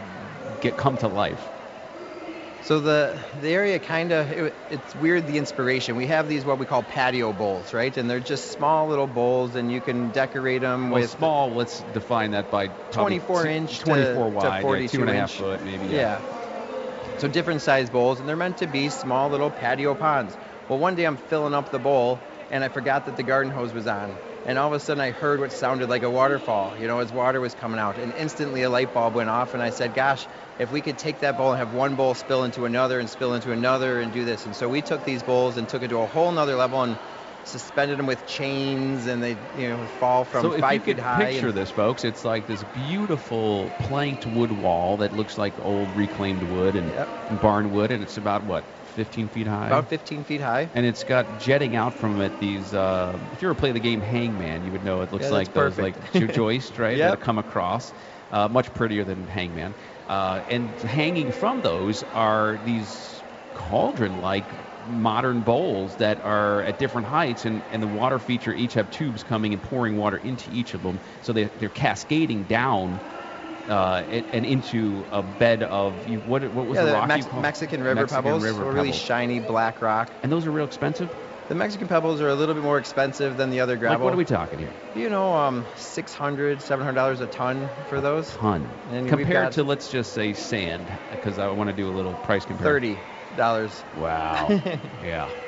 get come to life? So the the area kind of it, it's weird the inspiration. We have these what we call patio bowls, right? And they're just small little bowls, and you can decorate them Well, with small. Let's define that by probably twenty-four two- inch to- twenty-four to wide, yeah, forty-two two and a half inch. foot, maybe. Yeah. So different size bowls, and they're meant to be small little patio ponds. Well, one day I'm filling up the bowl, and I forgot that the garden hose was on. And all of a sudden I heard what sounded like a waterfall, you know, as water was coming out. And instantly a light bulb went off, and I said, gosh, if we could take that bowl and have one bowl spill into another and spill into another and do this. And so we took these bowls and took it to a whole nother level and suspended them with chains, and they, you know, fall from So if five you feet could high. picture and- this, folks, it's like this beautiful planked wood wall that looks like old reclaimed wood and, Yep. and barn wood, and it's about, what, fifteen feet high? About fifteen feet high. And it's got jetting out from it these, uh, if you ever play the game Hangman, you would know it looks Yeah, like that's those like perfect. jo- joists, right, Yep. that come across. Uh, much prettier than Hangman. Uh, and hanging from those are these cauldron-like modern bowls that are at different heights, and, and the water feature each have tubes coming and pouring water into each of them. So they, they're cascading down uh, and, and into a bed of, you, what, what was yeah, the the rock Mex- you called? Mexican river Mexican pebbles, river so really pebbles. shiny black rock. And those are real expensive? The Mexican pebbles are a little bit more expensive than the other gravel. Like, what are we talking here? You know, um, six hundred dollars, seven hundred dollars a ton for those. Ton. And we've Compared got to, let's just say, sand, because I want to do a little price comparison. thirty dollars. Wow. Yeah.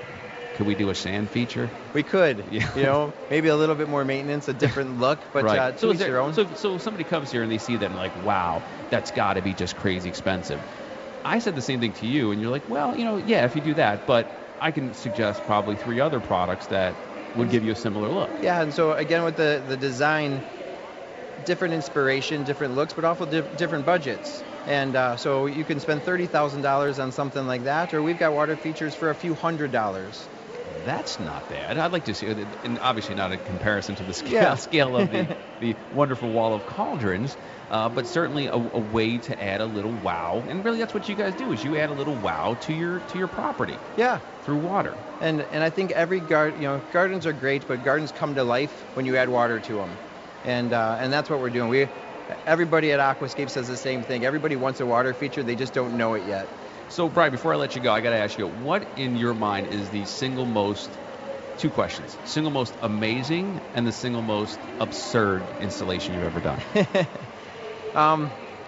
could we do a sand feature? We could. Yeah. You know, maybe a little bit more maintenance, a different look, but right. uh, to so, each there, their own. so so somebody comes here and they see that and like, wow, that's got to be just crazy expensive. I said the same thing to you, and you're like, well, you know, yeah, if you do that, but I can suggest probably three other products that would give you a similar look. Yeah, and so again with the, the design, different inspiration, different looks, but also di- different budgets. And uh, so you can spend thirty thousand dollars on something like that, or we've got water features for a few hundred dollars. That's not bad. I'd like to see, and obviously not a comparison to the scale, Yeah. scale of the, the wonderful wall of cauldrons, uh, but certainly a, a way to add a little wow. And really, that's what you guys do: is you add a little wow to your to your property. Yeah. Through water. And and I think every garden, you know, gardens are great, but gardens come to life when you add water to them, and uh, and that's what we're doing. We, everybody at Aquascape says the same thing. Everybody wants a water feature, they just don't know it yet. So, Brian, before I let you go, I got to ask you, what in your mind is the single most, two questions, single most amazing and the single most absurd installation you've ever done? um,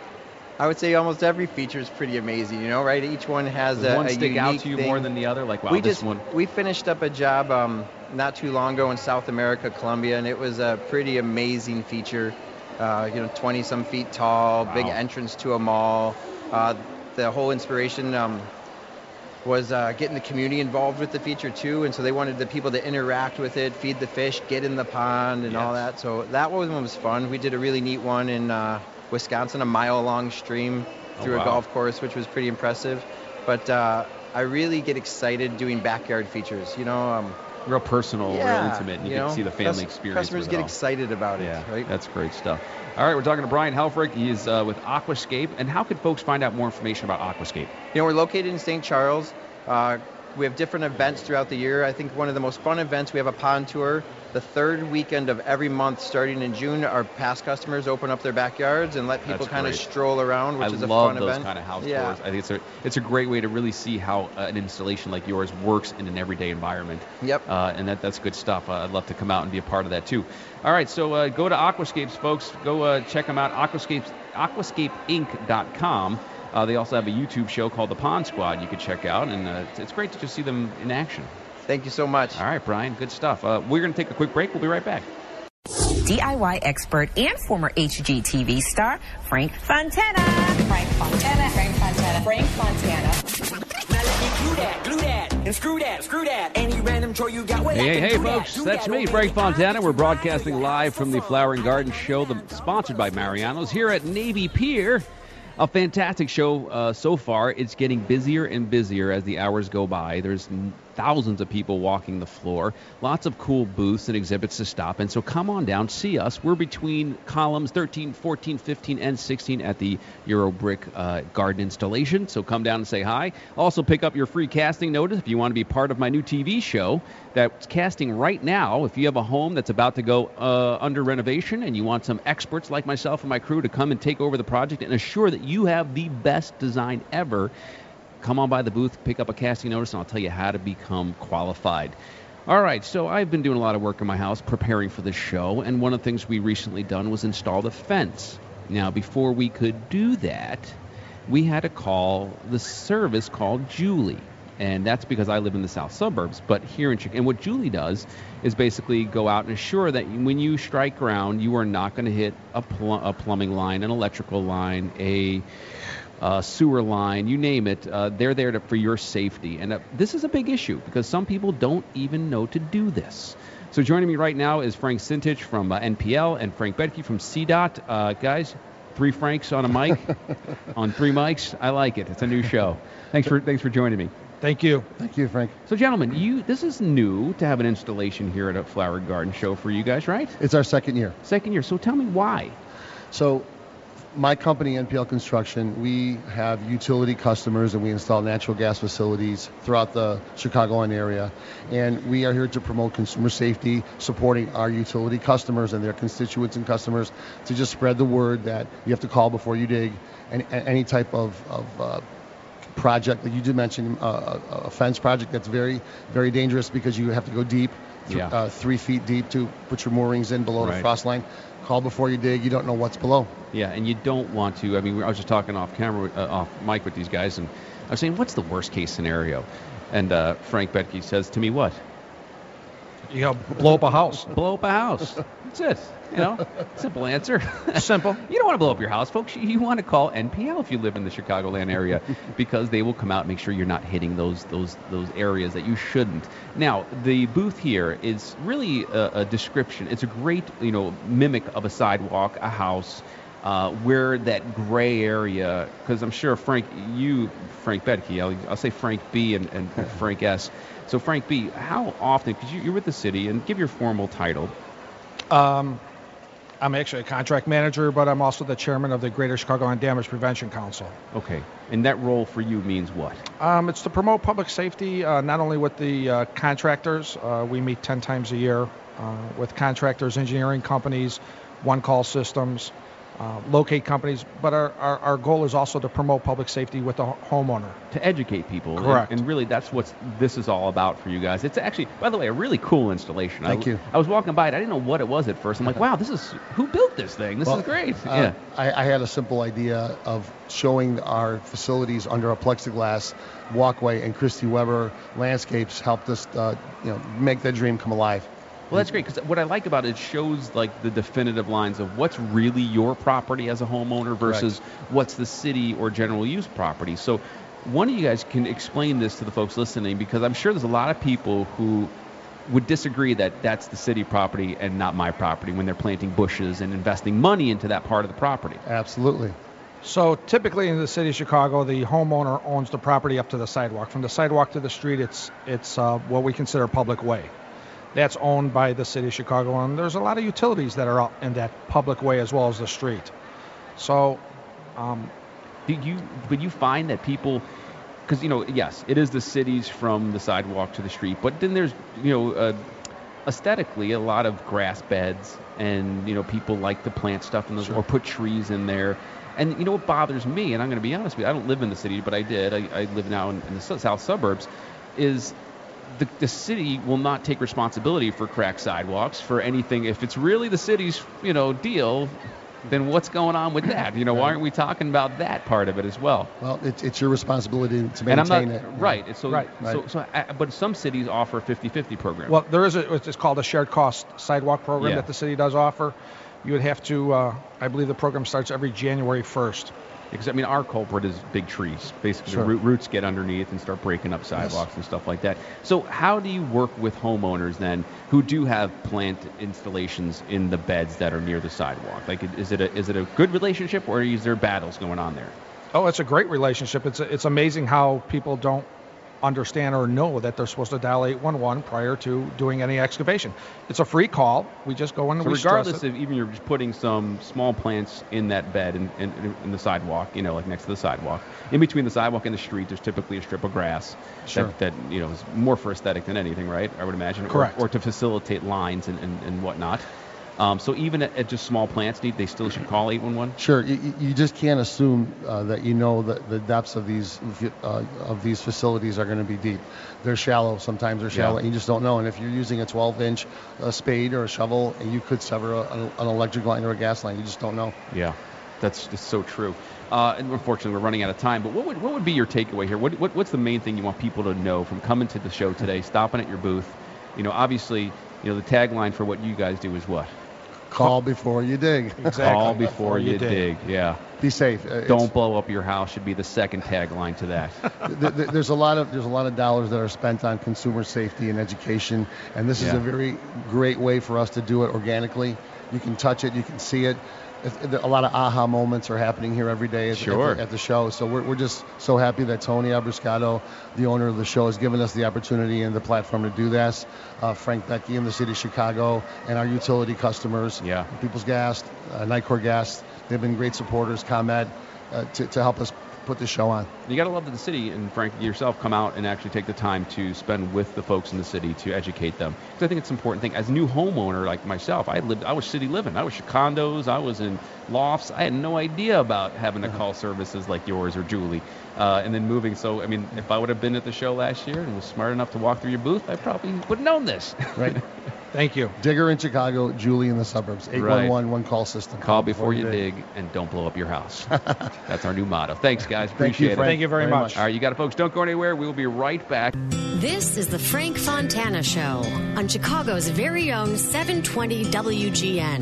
I would say almost every feature is pretty amazing, you know, right? Each one has Does a, one a stick out unique to you thing. more than the other? Like, wow, we this just, one. We finished up a job um, not too long ago in South America, Colombia, and it was a pretty amazing feature. Uh, you know, twenty some feet tall, Wow. big entrance to a mall. Uh, the whole inspiration um, was uh, getting the community involved with the feature too, and so they wanted the people to interact with it, feed the fish, get in the pond, and all Yes. that. So that one was fun. We did a really neat one in uh, Wisconsin, a mile-long stream Oh, through wow. a golf course, which was pretty impressive. But uh, I really get excited doing backyard features. You know, um, Real personal, yeah, real intimate, and you, you can know, see the family cus- experience. Customers with get it all. excited about it, Yeah, right? that's great stuff. All right, we're talking to Brian Helfrich. He is uh, with Aquascape. And how could folks find out more information about Aquascape? You know, we're located in Saint Charles. Uh, we have different events throughout the year. I think one of the most fun events, we have a pond tour. The third weekend of every month, starting in June, our past customers open up their backyards and let people That's kind of great. stroll around, which I is a love fun those event. kind of house yeah. tours. I think it's a it's a great way to really see how uh, an installation like yours works in an everyday environment. Yep. Uh, and that that's good stuff. Uh, I'd love to come out and be a part of that too. All right, so uh, go to Aquascapes, folks. Go uh, check them out. Aquascapes, aquascape inc dot com. Uh, they also have a YouTube show called The Pond Squad you could check out, and uh, it's, it's great to just see them in action. Thank you so much. All right, Brian, good stuff. Uh, we're going to take a quick break. We'll be right back. D I Y expert and former H G T V star, Frank Fontana. Frank Fontana. Frank Fontana. Frank Fontana. Now let me glue that, glue that, and screw that, screw that. Any random chore you got, well, I Hey, can hey, do that, folks, do that's that. me, Oh, Frank baby, Fontana. I'm We're just broadcasting right. live from the Flower and Garden Show, the, sponsored by Mariano's, here at Navy Pier. A fantastic show uh, so far. It's getting busier and busier as the hours go by. There's n- thousands of people walking the floor, lots of cool booths and exhibits to stop in. So come on down, see us. We're between columns thirteen, fourteen, fifteen, and sixteen at the Eurobrick uh, garden installation. So come down and say hi. Also pick up your free casting notice if you want to be part of my new T V show that's casting right now. If you have a home that's about to go uh, under renovation and you want some experts like myself and my crew to come and take over the project and assure that you have the best design ever, come on by the booth, pick up a casting notice, and I'll tell you how to become qualified. All right, so I've been doing a lot of work in my house preparing for this show, and one of the things we recently done was install the fence. Now, before we could do that, we had to call the service called Julie. And that's because I live in the south suburbs. But here in Chicago, and what Julie does is basically go out and assure that when you strike ground, you are not going to hit a, pl- a plumbing line, an electrical line, a uh, sewer line, you name it. Uh, they're there to, for your safety. And uh, this is a big issue because some people don't even know to do this. So joining me right now is Frank Sintich from uh, N P L and Frank Bedke from C DOT. Uh, guys, three Franks on a mic, on three mics. I like it. It's a new show. Thanks for thanks for joining me. Thank you. Thank you, Frank. So, gentlemen, you this is new to have an installation here at a Flower Garden Show for you guys, right? It's our second year. Second year. So tell me why. So my company, N P L Construction, we have utility customers and we install natural gas facilities throughout the Chicagoland area. And we are here to promote consumer safety, supporting our utility customers and their constituents and customers to just spread the word that you have to call before you dig. And any type of, of uh, project that you did mention, uh, a, a fence project that's very, very dangerous because you have to go deep, th- Yeah. uh, three feet deep to put your moorings in below Right. the frost line. Call before you dig. You don't know what's below. Yeah, and you don't want to. I mean, I was just talking off camera, uh, off mic with these guys, and I was saying, what's the worst case scenario? And uh, Frank Betke says to me, what? You know, blow up a house. Blow up a house. That's it. You know, simple answer. Simple. You don't want to blow up your house, folks. You, you want to call N P L if you live in the Chicagoland area, because they will come out and make sure you're not hitting those those those areas that you shouldn't. Now, the booth here is really a, a description. It's a great, you know, mimic of a sidewalk, a house. Uh, where that gray area, because I'm sure Frank, you, Frank Betke, I'll, I'll say Frank B and, and Frank S. So Frank B, how often, because you, you're with the city, and give your formal title. Um, I'm actually a contract manager, but I'm also the chairman of the Greater Chicagoland Damage Prevention Council. Okay, and that role for you means what? Um, it's to promote public safety, uh, not only with the uh, contractors. Uh, we meet ten times a year uh, with contractors, engineering companies, one-call systems, Uh, locate companies, but our, our, our goal is also to promote public safety with the homeowner. To educate people. Correct. And, and really, that's what this is all about for you guys. It's actually, by the way, a really cool installation. Thank I, you. I was walking by it. I didn't know what it was at first. I'm like, wow, this is, who built this thing? This Well, is great. Uh, yeah. I, I had a simple idea of showing our facilities under a plexiglass walkway, and Christy Weber Landscapes helped us, uh, you know, make that dream come alive. Well, that's great, because what I like about it, it shows like the definitive lines of what's really your property as a homeowner versus Correct. what's the city or general use property. So one of you guys can explain this to the folks listening, because I'm sure there's a lot of people who would disagree that that's the city property and not my property when they're planting bushes and investing money into that part of the property. Absolutely. So typically in the city of Chicago, the homeowner owns the property up to the sidewalk. From the sidewalk to the street, it's it's uh, what we consider a public way. That's owned by the city of Chicago, and there's a lot of utilities that are out in that public way as well as the street. So, um, do you would you find that people, because you know, yes, it is the cities from the sidewalk to the street, but then there's you know, uh, aesthetically a lot of grass beds, and you know, people like to plant stuff in those Sure. or put trees in there. And you know what bothers me, and I'm going to be honest with you, I don't live in the city, but I did. I, I live now in, in the south suburbs. Is The, the city will not take responsibility for cracked sidewalks, for anything. If it's really the city's, you know, deal, then what's going on with that? You know, why aren't we talking about that part of it as well? Well, it's, it's your responsibility to And I'm maintain not, it. right. So, Right. so, so, uh, but some cities offer a fifty-fifty program. well, there is a, it's called a shared cost sidewalk program Yeah. that the city does offer. You would have to, uh, I believe the program starts every January first. Because, I mean, our culprit is big trees. Basically, Sure. the root, roots get underneath and start breaking up sidewalks and stuff like that. So how do you work with homeowners then who do have plant installations in the beds that are near the sidewalk? Like, is it a, is it a good relationship, or is there battles going on there? Oh, it's a great relationship. It's it's amazing how people don't understand or know that they're supposed to dial eight one one prior to doing any excavation. It's a free call. We just go in and So we stress regardless it. of even you're just putting some small plants in that bed in, in, in the sidewalk, you know, like next to the sidewalk, in between the sidewalk and the street, there's typically a strip of grass Sure. that, that you know is more for aesthetic than anything, right? I would imagine, Correct. Or, or to facilitate lines and, and, and whatnot. Um, so even at, at just small plants, they they still should call eight one one. Sure, you, you just can't assume uh, that you know that the depths of these uh, of these facilities are going to be deep. They're shallow. Sometimes they're shallow, Yeah. and you just don't know. And if you're using a twelve inch uh, spade or a shovel, and you could sever a, an, an electric line or a gas line, you just don't know. Yeah, that's just so true. Uh, and unfortunately, we're running out of time. But what would what would be your takeaway here? What, what what's the main thing you want people to know from coming to the show today, stopping at your booth? You know, obviously, you know the tagline for what you guys do is what? Call before you dig. Exactly. Call before you dig. Yeah. Be safe. Uh, Don't blow up your house should be the second tagline to that. th- th- there's a lot of there's a lot of dollars that are spent on consumer safety and education, and this is Yeah. a very great way for us to do it organically. You can touch it, you can see it. It- it- A lot of aha moments are happening here every day at, Sure. at, the, at the show. So we're, we're just so happy that Tony Abruscato, the owner of the show, has given us the opportunity and the platform to do this. Uh, Frank Betke in the city of Chicago, and our utility customers, Yeah. People's Gas, uh, Nicor Gas, they've been great supporters, ComEd, uh, to, to help us put the show on. You got to love that the city and Frank yourself come out and actually take the time to spend with the folks in the city to educate them. Because I think it's an important thing. As a new homeowner like myself, I lived, I was city living. I was condos. I was in lofts. I had no idea about having to call services like yours or Julie, uh, and then moving. So I mean, if I would have been at the show last year and was smart enough to walk through your booth, I probably would have known this. Right. Thank you. Digger in Chicago, Julie in the suburbs. eight one one, one call system. Call before you dig, and don't blow up your house. That's our new motto. Thanks, guys. Thank Appreciate you, it. Frank. Thank you very, Very much. much. All right, you got it, folks. Don't go anywhere. We will be right back. This is the Frank Fontana Show on Chicago's very own seven twenty W G N.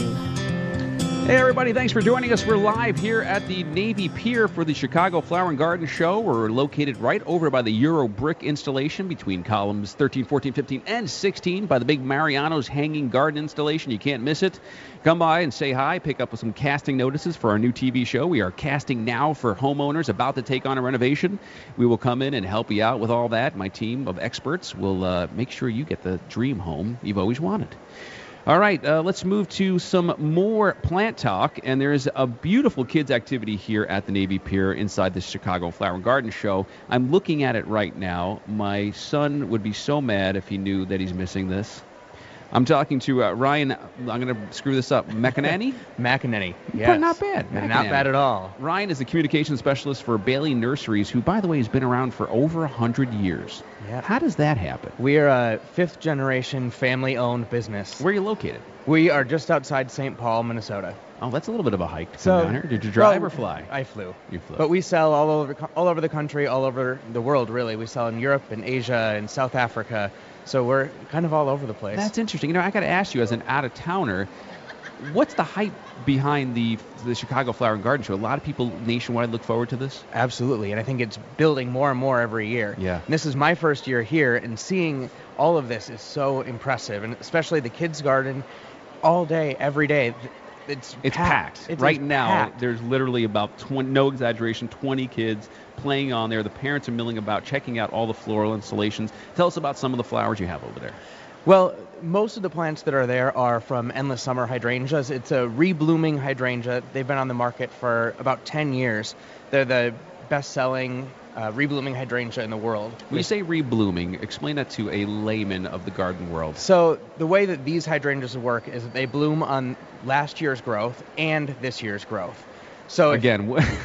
Hey, everybody. Thanks for joining us. We're live here at the Navy Pier for the Chicago Flower and Garden Show. We're located right over by the Euro Brick installation between columns thirteen, fourteen, fifteen, and sixteen by the big Mariano's hanging garden installation. You can't miss it. Come by and say hi. Pick up some casting notices for our new T V show. We are casting now for homeowners about to take on a renovation. We will come in and help you out with all that. My team of experts will uh, make sure you get the dream home you've always wanted. All right, uh, let's move to some more plant talk. And there's a beautiful kids activity here at the Navy Pier inside the Chicago Flower and Garden Show. I'm looking at it right now. My son would be so mad if he knew that he's missing this. I'm talking to uh, Ryan, I'm going to screw this up, McEnany? McEnany, But yes. not bad. Not McEnany. bad at all. Ryan is the communications specialist for Bailey Nurseries, who, by the way, has been around for over one hundred years. Yeah. How does that happen? We are a fifth generation family owned business. Where are you located? We are just outside Saint Paul, Minnesota. Oh, that's a little bit of a hike to come So- down here. Did you drive well, or fly? I flew. You flew. But we sell all over all over the country, all over the world, really. We sell in Europe and Asia and South Africa. So we're kind of all over the place. That's interesting. You know, I got to ask you, as an out-of-towner, what's the hype behind the the Chicago Flower and Garden Show? A lot of people nationwide look forward to this. Absolutely, and I think it's building more and more every year. Yeah. And this is my first year here, and seeing all of this is so impressive, and especially the kids' garden, all day, every day. It's It's packed. packed. It right is now, packed. there's literally about twenty, no exaggeration, twenty kids playing on there. The parents are milling about, checking out all the floral installations. Tell us about some of the flowers you have over there. Well, most of the plants that are there are from Endless Summer hydrangeas. It's a reblooming hydrangea. They've been on the market for about ten years. They're the best-selling uh, reblooming hydrangea in the world. When you say reblooming, explain that to a layman of the garden world. So the way that these hydrangeas work is that they bloom on last year's growth and this year's growth. So if- Again,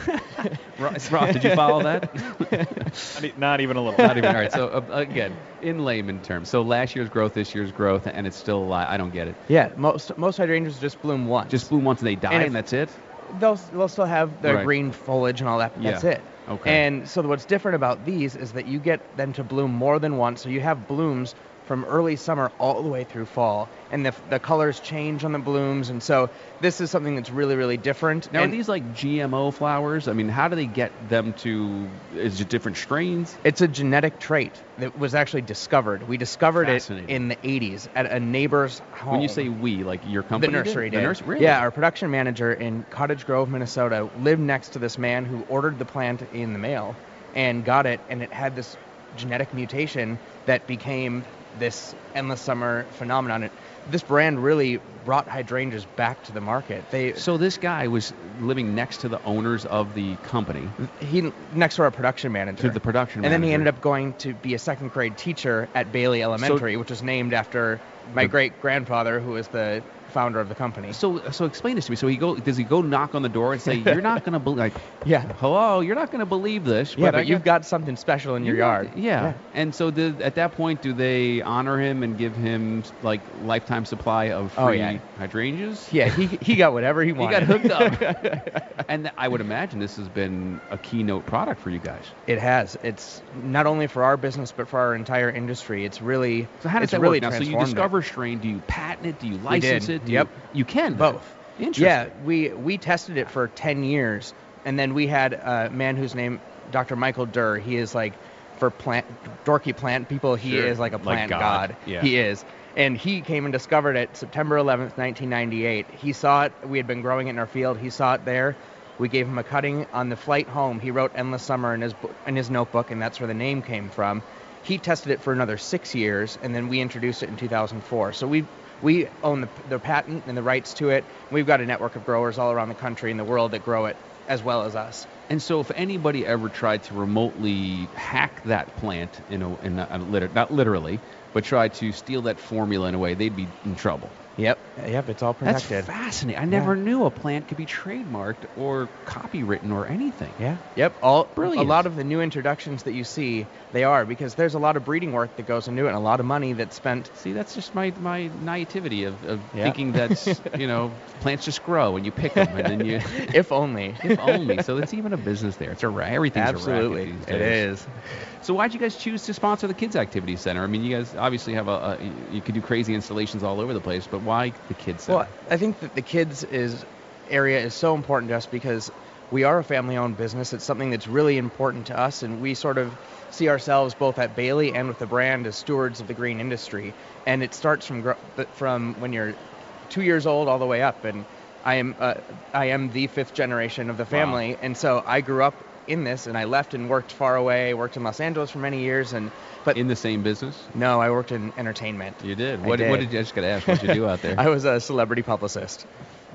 Ross, Ross, did you follow that? Not e- Not even a little. Not even. All right. So uh, again, in layman terms, so last year's growth, this year's growth, and it's still alive. I don't get it. Yeah, most most hydrangeas just bloom once. Just bloom once and they die, And and, if- that's it. They'll they'll still have the Right. green foliage and all that. But That's Yeah. it. Okay. And so what's different about these is that you get them to bloom more than once. So you have blooms from early summer all the way through fall, and the the colors change on the blooms. And so this is something that's really really different. Now, and are these like G M O flowers? I mean, how do they get them to? Is it different strains? It's a genetic trait that was actually discovered. We discovered it Fascinating. in the eighties at a neighbor's home. When you say we, like your company, The did? nursery the did. nursery, really? Yeah, our production manager in Cottage Grove, Minnesota, lived next to this man who ordered the plant in the mail and got it, and it had this genetic mutation that became this Endless Summer phenomenon. It, this brand really brought hydrangeas back to the market. They So this guy was living next to the owners of the company. he next to our production manager. To the production and then he manager. ended up going to be a second grade teacher at Bailey Elementary, which was named after my The- great grandfather, who was the founder of the company. So, so explain this to me. So he go, does he go knock on the door and say, "You're not going to believe, like, yeah, hello, you're not going to believe this." yeah, but I you've got something special in your You got- yard. Yeah. And so did, at that point, do they honor him and give him like lifetime supply of free Oh, yeah. hydrangeas? Yeah, he he got whatever he He wanted. got hooked up. And th- I would imagine this has been a keynote product for you guys. It has. It's not only for our business, but for our entire industry. It's really So how does it's that really work now? So you transformed it. discover strain. Do you patent it? Do you We license did. it? Do Yep. You, you can. then. Both. Interesting. Yeah, we we tested it for ten years, and then we had a man whose name Doctor Michael Durr. He is like, for plant dorky plant people, he Sure. is like a Like plant God. god. Yeah. He is. And he came and discovered it September eleventh, nineteen ninety-eight. He saw it. We had been growing it in our field. He saw it there. We gave him a cutting. On the flight home, he wrote Endless Summer in his bo- in his notebook, and that's where the name came from. He tested it for another six years, and then we introduced it in two thousand four. So we we own the, the patent and the rights to it. We've got a network of growers all around the country and the world that grow it, as well as us. And so, if anybody ever tried to remotely hack that plant, in a, in a, a liter- not literally, but try to steal that formula in a way, they'd be in trouble. Yep, yep, it's all protected. That's fascinating. I never Yeah. knew a plant could be trademarked or copywritten or anything. Yeah. Yep. All Brilliant. A lot of the new introductions that you see, they are because there's a lot of breeding work that goes into it and a lot of money that's spent. See, that's just my my naivety of, of Yeah. thinking that you know plants just grow and you pick them and then you. If only. If only. So it's even a business there. It's a ra- everything's Absolutely. a racket these It days. is. So why'd you guys choose to sponsor the Kids Activity Center? I mean, you guys obviously have a, a you could do crazy installations all over the place, but why the Kids Center? Well, I think that the kids is area is so important to us because we are a family-owned business. It's something that's really important to us, and we sort of see ourselves both at Bailey and with the brand as stewards of the green industry. And it starts from gro- from when you're two years old all the way up. And I am uh, I am the fifth generation of the family, Wow. and so I grew up in this, and I left and worked far away. Worked in Los Angeles for many years, and but in the same business? No, I worked in entertainment. You did. I What did. what did you I just got to ask? What did you do out there? I was a celebrity publicist.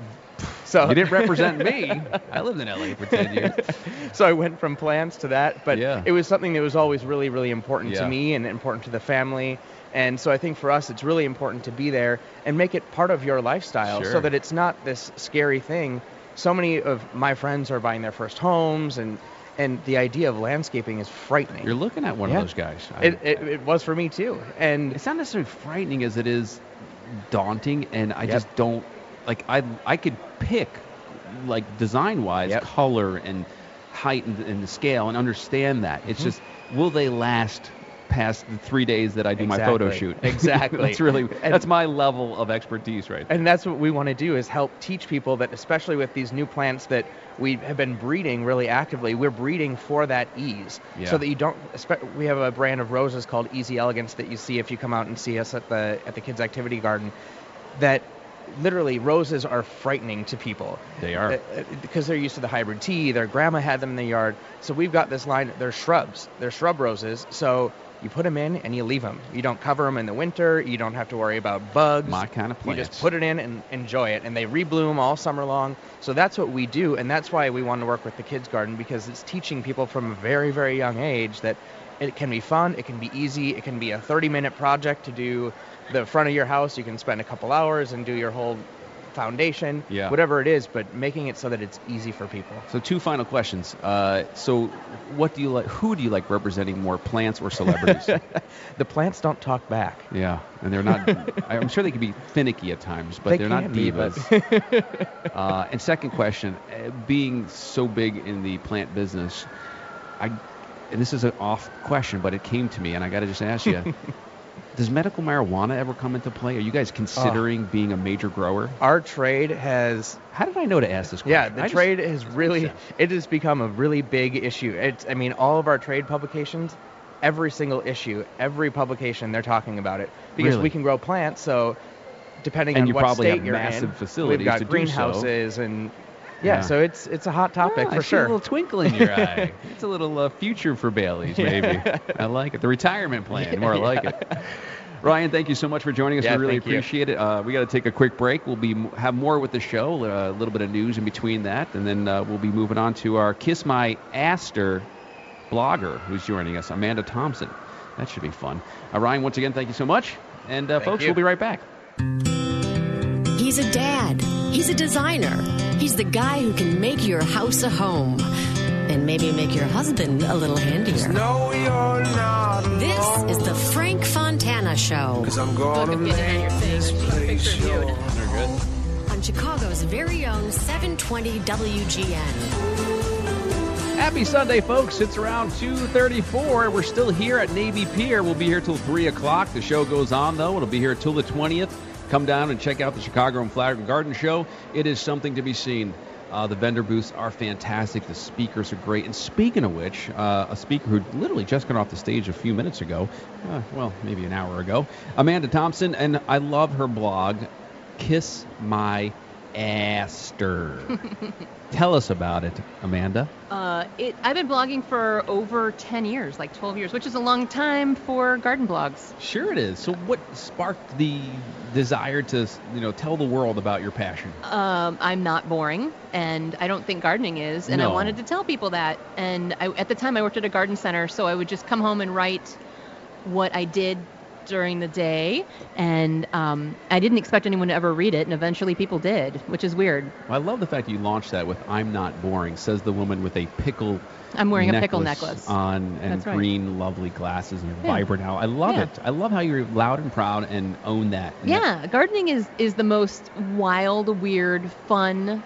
So You didn't represent me. I lived in L A for ten years. So I went from plants to that, but Yeah. it was something that was always really, really important Yeah. to me and important to the family. And so I think for us, it's really important to be there and make it part of your lifestyle Sure. so that it's not this scary thing. So many of my friends are buying their first homes, and and the idea of landscaping is frightening. You're looking at one Yeah. of those guys. I- It, it, it was for me too. And it's not necessarily frightening as it is daunting, and I Yep. just don't like. I I could pick like design wise, Yep. color and height and, and the scale, and understand that. It's Mhm. just will they last past the three days that I do my photo Exactly. shoot? Exactly. That's really And- that's my level of expertise right there. And that's what we want to do is help teach people that, especially with these new plants that we have been breeding really actively, we're breeding for that ease. Yeah. So that you don't, espe- we have a brand of roses called Easy Elegance that you see if you come out and see us at the at the Kids Activity Garden, that literally roses are frightening to people. They are. Uh, uh, because they're used to the hybrid tea, their grandma had them in the yard. So we've got this line, they're shrubs, they're shrub roses. So you put them in and you leave them. You don't cover them in the winter. You don't have to worry about bugs. My kind of You plants. just put it in and enjoy it, and they rebloom all summer long. So that's what we do, and that's why we want to work with the Kids Garden, because it's teaching people from a very, very young age that it can be fun, it can be easy, it can be a thirty-minute project to do the front of your house. You can spend a couple hours and do your whole foundation, Yeah. whatever it is, but making it so that it's easy for people. So two final questions. Uh, so what do you like? Who do you like representing more, plants or celebrities? The plants don't talk back. Yeah, and they're not. I'm sure they can be finicky at times, but They they're not can be, but- divas. uh, and second question: uh, being so big in the plant business, I and this is an off question, but it came to me, and I got to just ask you: does medical marijuana ever come into play? Are you guys considering being a major grower? Our trade has. How did I know to ask this question? Yeah, the I just- trade has really, it has become a really big issue. It's, I mean, all of our trade publications, every single issue, every publication, they're talking about it because Really? we can grow plants. So, depending And on you what probably state have you're massive in, facilities we've got to do so. greenhouses and yeah, Yeah. so it's it's a hot topic Ah, I for see sure. a little twinkle in your eye. It's a little uh, future for Bailey's, maybe. I like it. The retirement plan, more like it. Ryan, thank you so much for joining us. Yeah, we really thank you. appreciate it. Uh, we got to take a quick break. We'll be have more with the show, uh, a little bit of news in between that, and then uh, we'll be moving on to our Kiss My Aster blogger who's joining us, Amanda Thompson. That should be fun. Uh, Ryan, once again, thank you so much. And uh, Thank folks, you. we'll be right back. He's a dad. He's a designer. He's the guy who can make your house a home. And maybe make your husband a little handier. No, you're not. This is the Frank Fontana Show. Cause I'm gonna make this place yours. On Chicago's very own seven twenty W G N. Happy Sunday, folks. It's around two thirty-four. We're still here at Navy Pier. We'll be here till three o'clock. The show goes on, though. It'll be here till the twentieth. Come down and check out the Chicago and Flower Garden Show. It is something to be seen. Uh, the vendor booths are fantastic. The speakers are great. And speaking of which, uh, a speaker who literally just got off the stage a few minutes ago, uh, well, maybe an hour ago, Amanda Thompson, and I love her blog, Kiss My Aster. Tell us about it, Amanda. Uh, it, I've been blogging for over ten years, like twelve years, which is a long time for garden blogs. Sure it is. So what sparked the desire to, you know, tell the world about your passion? Um, I'm not boring, and I don't think gardening is, and I No. wanted to tell people that. And I, at the time, I worked at a garden center, so I would just come home and write what I did during the day, and um, I didn't expect anyone to ever read it, and eventually people did, which is weird. Well, I love the fact that you launched that with "I'm not boring," says the woman with a pickle. I'm wearing necklace a pickle necklace on, and That's right. green, lovely glasses, and Yeah. vibrant out. I love Yeah. it. I love how you're loud and proud and own that. And Yeah, gardening is, is the most wild, weird, fun,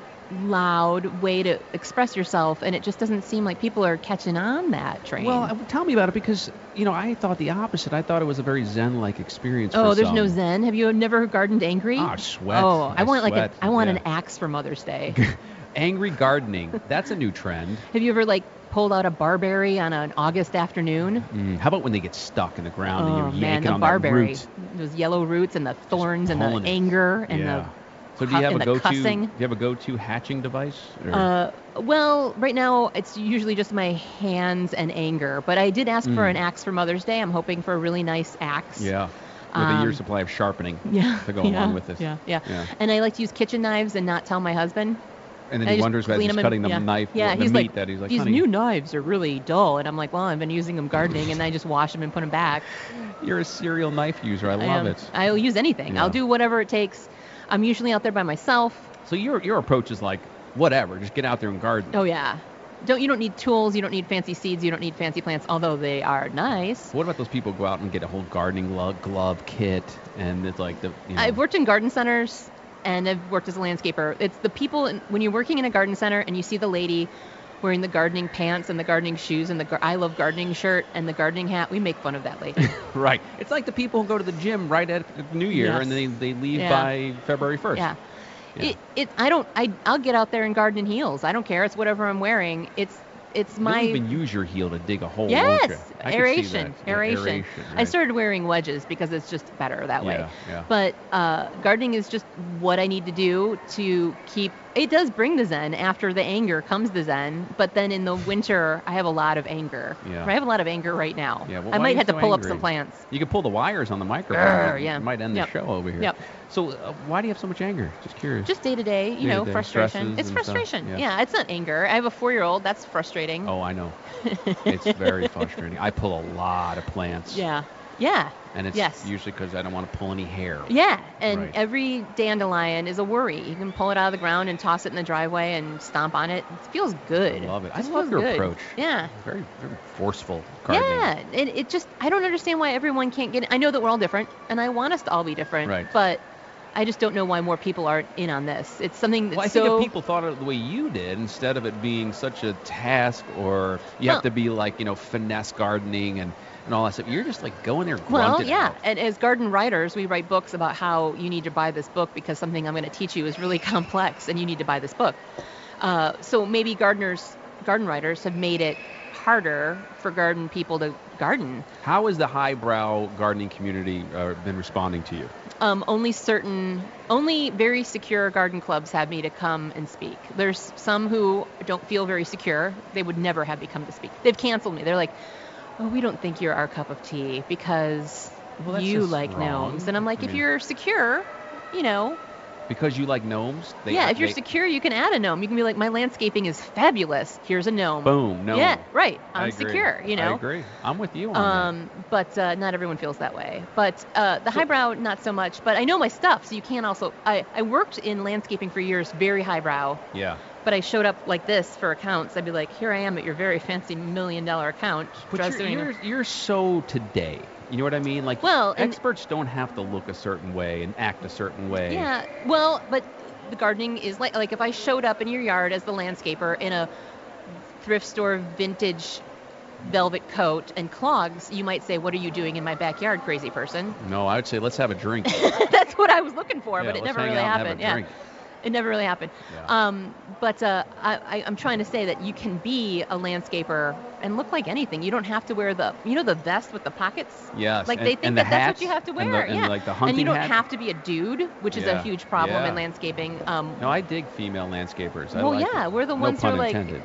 loud way to express yourself, and it just doesn't seem like people are catching on that train. Well, uh, tell me about it, because you know I thought the opposite. I thought it was a very zen-like experience. oh, for there's some. no zen. Have you never gardened angry? Ah, sweat. Oh, I, I want like sweat, a, I want yeah. an axe for Mother's Day. Angry gardening. That's a new trend. Have you ever like pulled out a barberry on an August afternoon? Mm, how about when they get stuck in the ground oh and you're man, yanking the on barberry, that root? those yellow roots and the thorns and the pulling it. anger and Yeah. the So do you have and a the go-to? Do cussing. you have a go-to hatching device? Or? Uh, well, right now it's usually just my hands and anger. But I did ask for Mm. an axe for Mother's Day. I'm hoping for a really nice axe. Yeah. With a Um, year's supply of sharpening Yeah. to go yeah, along with this. Yeah, yeah. Yeah. And I like to use kitchen knives and not tell my husband. And then I he just wonders as clean he's 'em and- cutting the yeah. knife, Yeah, the he's meat like, that he's like, these honey, new knives are really dull. And I'm like, well, I've been using them gardening, and I just wash them and put them back. you're a serial knife user. I love am. it. I'll use anything. Yeah. I'll do whatever it takes. I'm usually out there by myself. So your your approach is like, whatever, just get out there and garden. Oh yeah. Don't you don't need tools. You don't need fancy seeds. You don't need fancy plants. Although they are nice. What about those people who go out and get a whole gardening glove, glove kit, and it's like the you know, I've worked in garden centers, and I've worked as a landscaper. It's the people in, when you're working in a garden center and you see the lady wearing the gardening pants and the gardening shoes and the gar- I love gardening shirt and the gardening hat. We make fun of that lady. right. It's like the people who go to the gym right at New Year Yes. and they they leave Yeah. by February first. Yeah. Yeah. It, it I don't I I'll get out there and garden in heels. I don't care. It's whatever I'm wearing. It's it's my You'll even use your heel to dig a hole. Yes, won't you? I can see aeration, that. Yeah, aeration. aeration, I right. started wearing wedges because it's just better that way. Yeah, yeah. But uh, gardening is just what I need to do to keep. It does bring the zen. After the anger comes the zen. But then in the winter, I have a lot of anger. Yeah. I have a lot of anger right now. Yeah, well, I why are might you have to so pull up angry? some plants. You can pull the wires on the microphone. Grr, It yeah. might end Yep. the show over here. Yep. So uh, why do you have so much anger? Just curious. Just day to day, you know, Day-to-day frustration. stresses It's and stuff. frustration. Yeah. Yeah, it's not anger. I have a four-year-old. That's frustrating. Oh, I know. It's very frustrating. I pull a lot of plants. Yeah. Yeah. And it's yes. usually because I don't want to pull any hair. Yeah, and Right. every dandelion is a worry. You can pull it out of the ground and toss it in the driveway and stomp on it. It feels good. I love it. I Just love feels your good. approach. Yeah. Very, very forceful gardening. Yeah, it, it just, I don't understand why everyone can't get it. I know that we're all different, and I want us to all be different. Right. But I just don't know why more people aren't in on this. It's something that's Well, I think so... if people thought of it the way you did, instead of it being such a task, or you have Well- to be like, you know, finesse gardening and, and all that stuff, you're just like going there Well, grunting. yeah, out. and as garden writers, we write books about how you need to buy this book because something I'm going to teach you is really complex, and you need to buy this book. Uh, so maybe gardeners, garden writers, have made it harder for garden people to garden. How has the highbrow gardening community uh, been responding to you? Um, only certain, only very secure garden clubs have me to come and speak. There's some who don't feel very secure. They would never have me come to speak. They've canceled me. They're like, oh, we don't think you're our cup of tea because Well, that's you just like wrong. gnomes. And I'm like, I if mean- you're secure, you know, Because you like gnomes? They, yeah, if you're they, secure, you can add a gnome. You can be like, my landscaping is fabulous. Here's a gnome. Boom, gnome. Yeah, right. I I'm agree. secure, you know. I agree. I'm with you on that. Um, but uh, not everyone feels that way. But uh, the highbrow, not so much. But I know my stuff, so you can also. I, I worked in landscaping for years, very highbrow. Yeah. But I showed up like this for accounts. I'd be like, here I am at your very fancy million dollar account. But dressed you're, in- you're, you're so today. You know what I mean? Like, Well, and- experts don't have to look a certain way and act a certain way. Yeah, well, but the gardening is like like if I showed up in your yard as the landscaper in a thrift store vintage velvet coat and clogs, you might say, what are you doing in my backyard, crazy person? No, I would say let's have a drink. That's what I was looking for, Yeah, but it let's never hang really out and have happened. a Yeah. drink. It never really happened. Yeah. Um, but uh, I, I, I'm trying to say that you can be a landscaper and look like anything. You don't have to wear the, you know, the vest with the pockets. Yes, Like and- they think and the that that's hats what you have to and wear. the- and yeah. like the and hunting you don't hat. have to be a dude, which is Yeah. a huge problem Yeah. in landscaping. Um, No, I dig female landscapers. I well, like yeah, it. we're the No ones who pun are like. intended.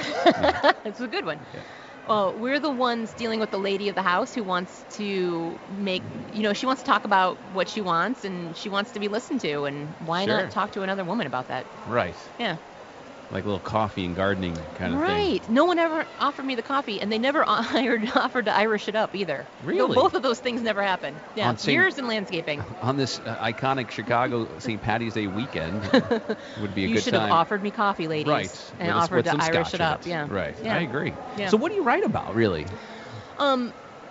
It's a good one. Well, we're the ones dealing with the lady of the house who wants to make, you know, she wants to talk about what she wants and she wants to be listened to. And why Sure. not talk to another woman about that? Right. Yeah. Like a little coffee and gardening kind of thing. Right. No one ever offered me the coffee, and they never hired, offered to Irish it up either. Really? So both of those things never happened. Yeah, On Saint years in landscaping. On this uh, iconic Chicago Saint Patty's Day weekend, would be a you good should time. have offered me coffee, ladies. Right. And With a- offered with to some Irish scotch it in up. it. Yeah. Right. Yeah. I agree. Yeah. So what do you write about, really? Um,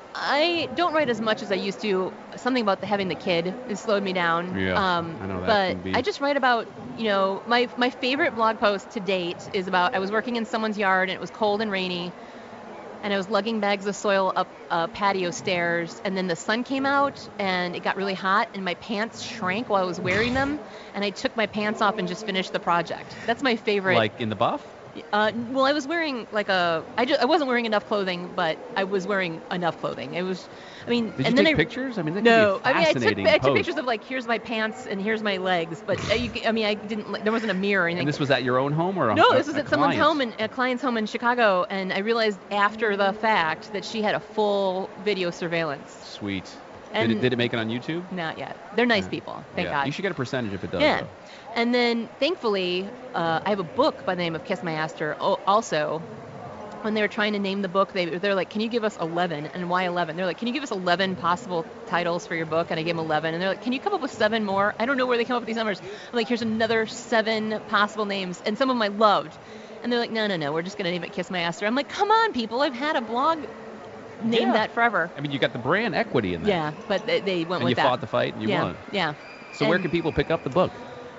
I don't write as much as I used to. Something about the, having the kid has slowed me down. Yeah, Um, I know that but can be. I just write about, you know, my my favorite blog post to date is about I was working in someone's yard and it was cold and rainy, and I was lugging bags of soil up uh, patio stairs, and then the sun came out and it got really hot and my pants shrank while I was wearing them, and I took my pants off and just finished the project. That's my favorite. Like in the buff? Uh, well, I was wearing like a, I, just, I wasn't wearing enough clothing, but I was wearing enough clothing. It was, I mean, Did and you then take I, pictures? I mean, that no, could be a I mean, I took, fascinating I took post. pictures of like, here's my pants and here's my legs, but uh, you, I mean, I didn't, like, there wasn't a mirror or anything. And this was at your own home or a No, a- this was a at someone's client's? home, in, a client's home in Chicago, and I realized after the fact that she had a full video surveillance. Sweet. And- did, it, did it make it on YouTube? Not yet. They're nice people, thank yeah. God. You should get a percentage if it does. Yeah. Though. And then, thankfully, uh, I have a book by the name of Kiss My Aster. Oh, also, when they were trying to name the book, they, they're like, can you give us eleven? And why eleven? They're like, can you give us eleven possible titles for your book? And I gave them eleven. And they're like, can you come up with seven more? I don't know where they come up with these numbers. I'm like, here's another seven possible names. And some of them I loved. And they're like, no, no, no, we're just going to name it Kiss My Aster. I'm like, come on, people. I've had a blog named Yeah. that forever. I mean, you got the brand equity in that. Yeah, but they, they went And with you that. fought the fight and you yeah, won. Yeah. So where And- can people pick up the book?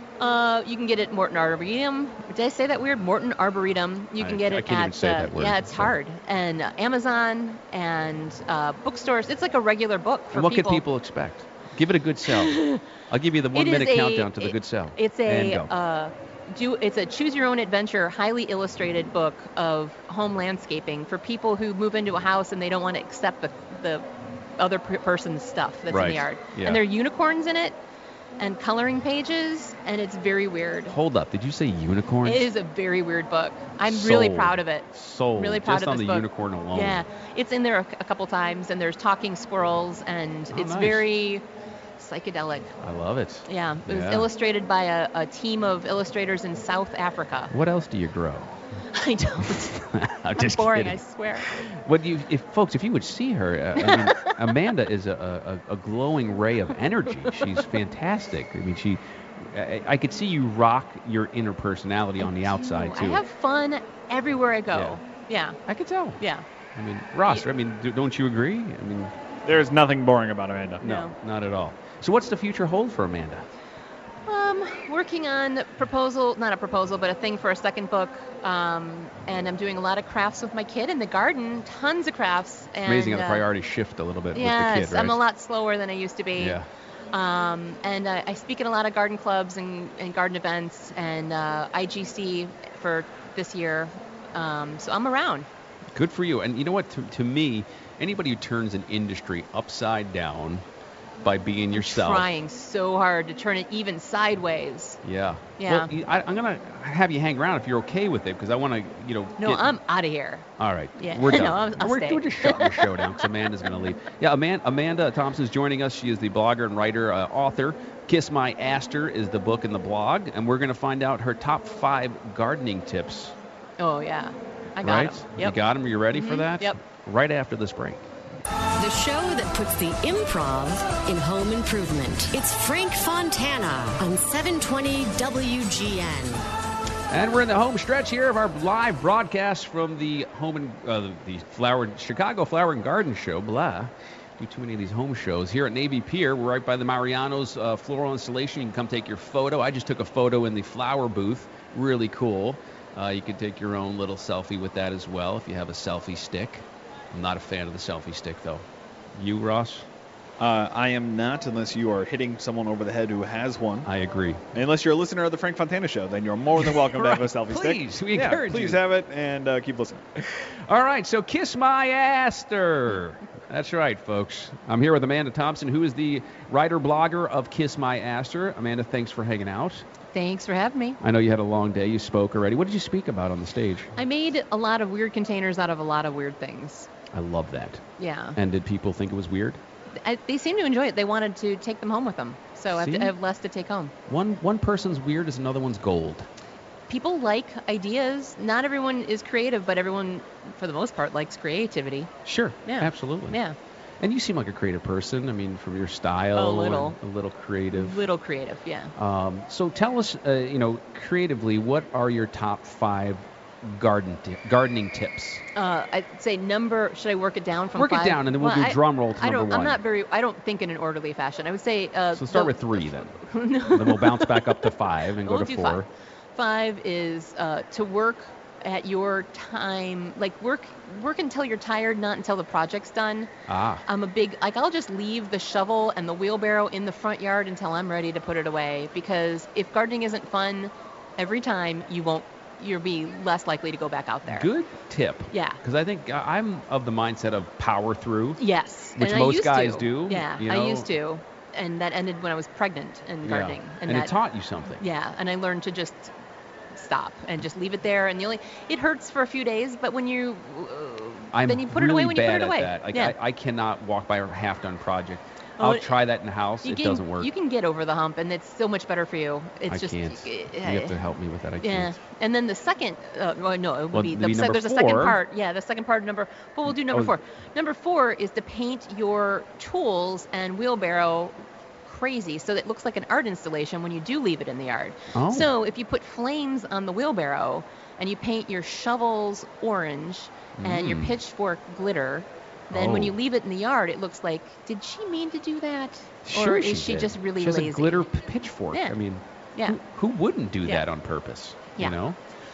Uh, you can get it at Morton Arboretum. Did I say that weird? Morton Arboretum. You can I- get I it can't at even say uh, that word, yeah, it's so. hard. And uh, Amazon and uh, bookstores. It's like a regular book for And what people. can people expect? Give it a good sell. I'll give you the It one is minute a- countdown to the it- good sell. It's And a go. uh, do it's a choose your own adventure, highly illustrated book of home landscaping for people who move into a house and they don't want to accept the the other per- person's stuff that's in Right. the yard. Yeah. And there are unicorns in it and coloring pages, and it's very weird. Hold up. Did you say unicorns? It is a very weird book. I'm really Sold. proud of it. Sold. Really proud Just of on this the book. unicorn alone. Yeah, it's in there a, a couple times, and there's talking squirrels, and Oh, it's nice. very psychedelic. I love it. Yeah, it was Yeah. illustrated by a, a team of illustrators in South Africa. What else do you grow? I don't. I'm I'm just boring, kidding. I swear. What you, if folks, if you would see her, uh, I mean, Amanda is a, a, a glowing ray of energy. She's fantastic. I mean, she, I, I could see you rock your inner personality on the outside I too. have fun everywhere I go. Yeah. I could tell. Yeah. I mean, Ross, I mean, do, don't you agree? I mean, There's nothing boring about Amanda. no, not at all. So what's the future hold for Amanda? Um, working on proposal, not a proposal, but a thing for a second book. Um, and I'm doing a lot of crafts with my kid in the garden, tons of crafts. And, Amazing how the uh, priorities shift a little bit yes, with the kid, right? I'm a lot slower than I used to be. Yeah. Um, and uh, I speak at a lot of garden clubs and, and garden events and uh, I G C for this year. Um, so I'm around. Good for you. And you know what? To, to me, anybody who turns an industry upside down by being yourself. Trying so hard to turn it even sideways. Yeah. Yeah. Well, I, I'm gonna have you hang around if you're okay with it, because I want to, you know. No, get- I'm out of here. All right. Yeah. We're done. No, I'll- I'll we're, stay. we're just shutting the show down because Amanda's going to leave. Yeah, Amanda, Amanda Thompson's joining us. She is the blogger and writer, uh, author. Kiss My Aster is the book and the blog, and we're going to find out her top five gardening tips. Oh, yeah. I got right? 'em. You Yep. got them? You ready for Mhm. that? Yep. Right after this break. The show that puts the improv in home improvement. It's Frank Fontana on seven twenty W G N. And we're in the home stretch here of our live broadcast from the home and uh, the flower Chicago Flower and Garden Show. Blah. Do too many of these home shows here at Navy Pier. We're right by the Mariano's uh, floral installation. You can come take your photo. I just took a photo in the flower booth. Really cool. Uh, you can take your own little selfie with that as well if you have a selfie stick. I'm not a fan of the selfie stick though. You, Ross? Uh, I am not, unless you are hitting someone over the head who has one. I agree. Unless you're a listener of the Frank Fontana Show, then you're more than welcome to have a Right. selfie Please, stick. we yeah, encourage please you. have it and uh, keep listening. All right, so Kiss My Aster. That's right, folks. I'm here with Amanda Thompson, who is the writer-blogger of Kiss My Aster. Amanda, thanks for hanging out. Thanks for having me. I know you had a long day. You spoke already. What did you speak about on the stage? I made a lot of weird containers out of a lot of weird things. I love that. Yeah. And did people think it was weird? I, they seem to enjoy it. They wanted to take them home with them. So I have, See? to, I have less to take home. One one person's weird is another one's gold. people like ideas. Not everyone is creative, but everyone, for the most part, likes creativity. Sure. Yeah. Absolutely. Yeah. And you seem like a creative person. I mean, from your style. A little. and A little creative. Little creative, yeah. Um, so tell us, uh, you know, creatively, what are your top five garden t- gardening tips? Uh, I'd say number. Should I work it down from Work five? it down, and then we'll Well, do I- drum roll to I number don't. one. I'm not very. I don't think in an orderly fashion. I would say. Uh, So start the- with three then. Then we'll bounce back up to five and We'll go to do four. Five. Five is uh, to work at your time. Like work, work until you're tired, not until the project's done. Ah. I'm a big, like I'll just leave the shovel and the wheelbarrow in the front yard until I'm ready to put it away, because if gardening isn't fun every time, you won't, you'll be less likely to go back out there. Good tip. Yeah. Because I think uh, I'm of the mindset of power through. Yes. Which and I most used guys to. do. Yeah, you I know? used to. And that ended when I was pregnant and gardening. Yeah. And, And, that, it taught you something. Yeah, and I learned to just stop and just leave it there. And the only, it hurts for a few days, but when you, uh, I'm then you put really it away when you bad put it away. At that. Like, yeah. I, I cannot walk by a half-done project. Oh, I'll it- try that in the house. You It can, doesn't work. You can get over the hump, and it's so much better for you. It's I just can't. uh, You have to help me with that. I Yeah, can't. and then the second, uh, well, no, it would Well, be it'd the be se- number there's a second four. part. Yeah, the second part of number. Well, we'll do number Oh. four. Number four is to paint your tools and wheelbarrow crazy so that it looks like an art installation when you do leave it in the yard. Oh. So if you put flames on the wheelbarrow and you paint your shovels orange and your Mm. pitchfork glitter, then when Oh. you leave it in the yard, it looks like, did she mean to do that? Sure or she is she did. just really she has lazy? a glitter p- pitchfork. Yeah. I mean, Yeah. who, who wouldn't do Yeah. that on purpose? Yeah. You know?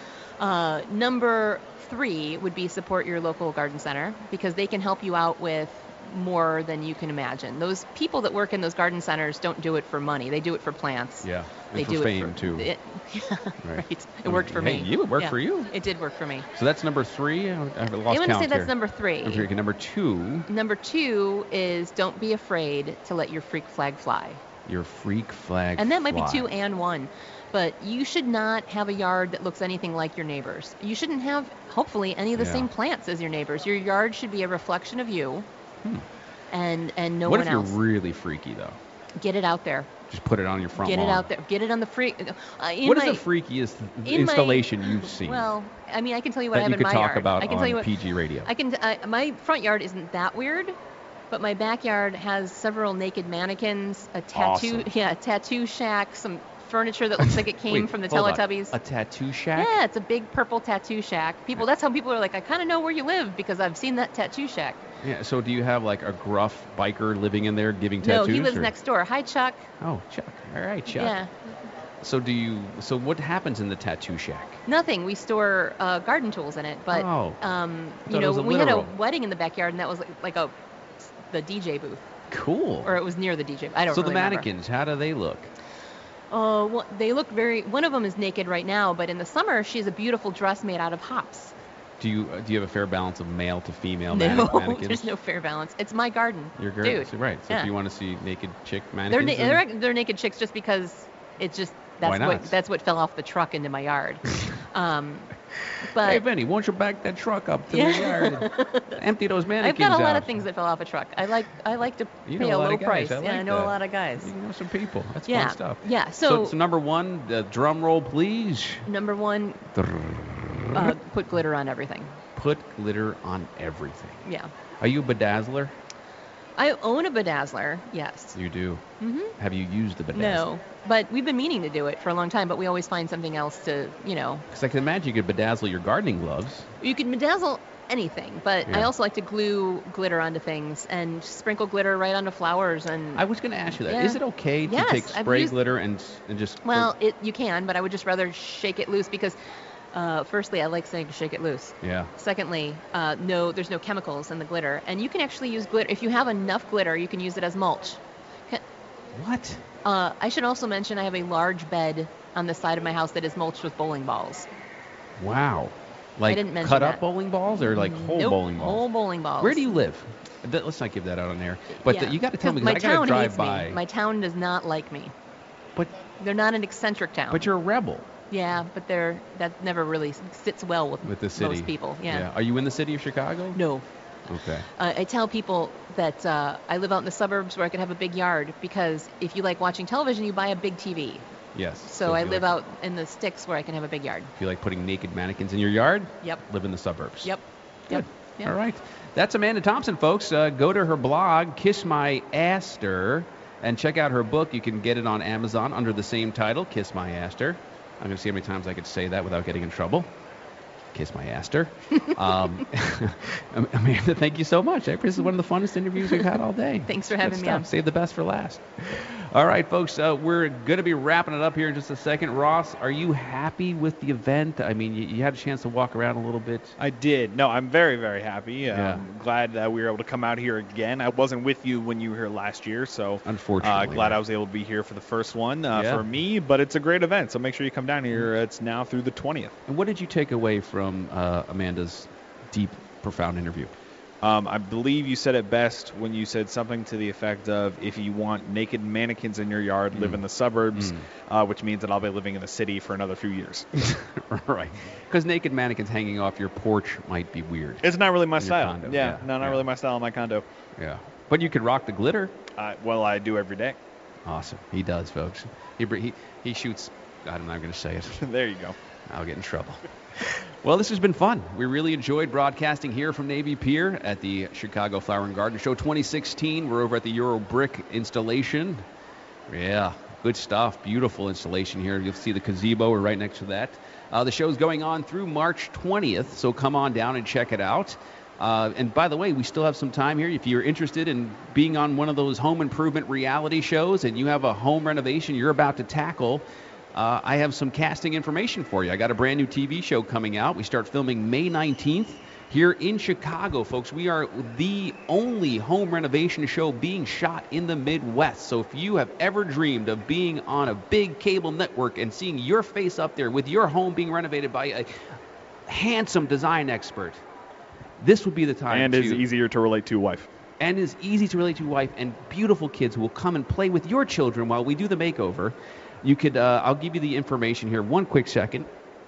Uh, number three would be support your local garden center, because they can help you out with more than you can imagine. Those people that work in those garden centers don't do it for money. They do it for plants. Yeah. And They for do fame, it for, too. It, Right. right. It worked for Hey, me. you, it worked Yeah. for you. It did work for me. So that's number three. I have lost I'm going to count say that's here. number three. Number three. Okay, number two, Number two is don't be afraid to let your freak flag fly. your freak flag. And that might be fly. two and one. But you should not have a yard that looks anything like your neighbor's. You shouldn't have, hopefully, any of the Yeah. same plants as your neighbor's. Your yard should be a reflection of you Hmm. and and no what one if else. you're really freaky though? Get it out there. Just put it on your front Get lawn. it out there. Get it on the freak. Uh, in What is my, the freakiest in installation my, you've seen? Well, I mean, I can tell you what that I have you in could my talk yard. about I can on tell you what, P G Radio. I can. I, my front yard isn't that weird, but my backyard has several naked mannequins, a tattoo, Awesome. yeah, a tattoo shack, some furniture that looks like it came Wait, from the hold on. Teletubbies. A tattoo shack? Yeah, it's a big purple tattoo shack. People, that's how people are like, I kind of know where you live because I've seen that tattoo shack. Yeah. So do you have like a gruff biker living in there giving tattoos? No, he lives or- next door. Hi, Chuck. Oh, Chuck. All right, Chuck. Yeah, So do you? So what happens in the tattoo shack? nothing. We store uh, garden tools in it, but Oh. um, thought you it know, was a we had a literal. wedding in the backyard, and that was like, like a the D J booth, Cool. or it was near the D J. I don't so really the remember. mannequins, how do they look? Oh, well, they look very. One of them is naked right now, but in the summer, she has a beautiful dress made out of hops. Do you uh, do you have a fair balance of male to female No, manne- mannequins? there's no fair balance. It's my garden, You're great. dude. So, right. So yeah. if you want to see naked chick they're, mannequins, na- then- they're they're naked chicks just because it's just that's Why not? what that's what fell off the truck into my yard. um, but hey Benny, won't you back that truck up to Yeah. the yard and empty those I've mannequins got a lot out? of things that fell off a truck. I like I like to You pay know a a lot low of guys. price. I yeah, like I know that. a lot of guys. You know some people. That's Yeah. fun stuff. Yeah, So, so- so number one, uh, drum roll, please. Number one, uh, put glitter on everything. Put glitter on everything. Yeah. Are you a bedazzler? I own a bedazzler. Yes. You do. hmm Have you used the bedazzler? No, but we've been meaning to do it for a long time, but we always find something else to, you know. Because I can imagine you could bedazzle your gardening gloves. You can bedazzle anything, but I Yeah. also like to glue glitter onto things and sprinkle glitter right onto flowers. And I was going to ask you that. Yeah. Is it okay to Yes, take I've spray used- glitter and and just? well, it you can, but I would just rather shake it loose because, uh, firstly, I like saying shake it loose. Yeah. Secondly, uh, no, there's no chemicals in the glitter, and you can actually use glitter if you have enough glitter. You can use it as mulch. Ca- What? Uh, I should also mention I have a large bed on the side of my house that is mulched with bowling balls. Wow. Like didn't mention cut that. up bowling balls or like whole Nope, bowling balls? whole bowling balls. Where do you live? Th- Let's not give that out on air. But Yeah. th- you got to tell me my because I got town to drive hates by. me. My town does not like me. But they're not an eccentric town. but you're a rebel Yeah, but they're that never really sits well with, with the city. most people. Yeah. Are you in the city of Chicago? No. Okay. Uh, I tell people that uh, I live out in the suburbs where I could have a big yard because if you like watching television, you buy a big T V. Yes. So if I you live like- out in the sticks where I can have a big yard. If you like putting naked mannequins in your yard, Yep. live in the suburbs. Yep. Good. Yep. Yep. All right. That's Amanda Thompson, folks. Uh, go to her blog, Kiss My Aster, and check out her book. You can get it on Amazon under the same title, Kiss My Aster. I'm going to see how many times I could say that without getting in trouble. Kiss My Aster. um, Amanda, thank you so much. This is one of the funnest interviews we've had all day. Thanks for having Good me stuff. on. Save the best for last. All right, folks, uh, we're going to be wrapping it up here in just a second. Ross, are you happy with the event? I mean, you, you had a chance to walk around a little bit. I did. No, I'm very, very happy. Um, Yeah. Glad that we were able to come out here again. I wasn't with you when you were here last year, so unfortunately, uh, glad I was able to be here for the first one uh, Yeah. for me. But it's a great event, so make sure you come down here. It's now through the twentieth. And what did you take away from uh, Amanda's deep, profound interview? Um, I believe you said it best when you said something to the effect of, if you want naked mannequins in your yard, live Mm. in the suburbs, Mm. uh, which means that I'll be living in the city for another few years. Right. Because naked mannequins hanging off your porch might be weird. It's not really my In your style. condo, Yeah, yeah, no, not yeah. really my style in my condo. Yeah. But you could rock the glitter. Uh, well, I do every day. Awesome. He does, folks. He br- he, he shoots. I'm not going to say it. There you go. I'll get in trouble. Well, this has been fun. We really enjoyed broadcasting here from Navy Pier at the Chicago Flower and Garden Show twenty sixteen. We're over at the Euro Brick installation. Yeah, good stuff. Beautiful installation here. You'll see the gazebo. We're right next to that. Uh, the show's going on through March twentieth, so come on down and check it out. Uh, and by the way, we still have some time here. If you're interested in being on one of those home improvement reality shows and you have a home renovation you're about to tackle, Uh, I have some casting information for you. I got a brand new T V show coming out. We start filming May nineteenth here in Chicago, folks. We are the only home renovation show being shot in the Midwest. So if you have ever dreamed of being on a big cable network and seeing your face up there with your home being renovated by a handsome design expert, this would be the time And to... is easier to relate to, wife. And is easy to relate to wife, and beautiful kids who will come and play with your children while we do the makeover. You could, uh, I'll give you the information here. One quick second.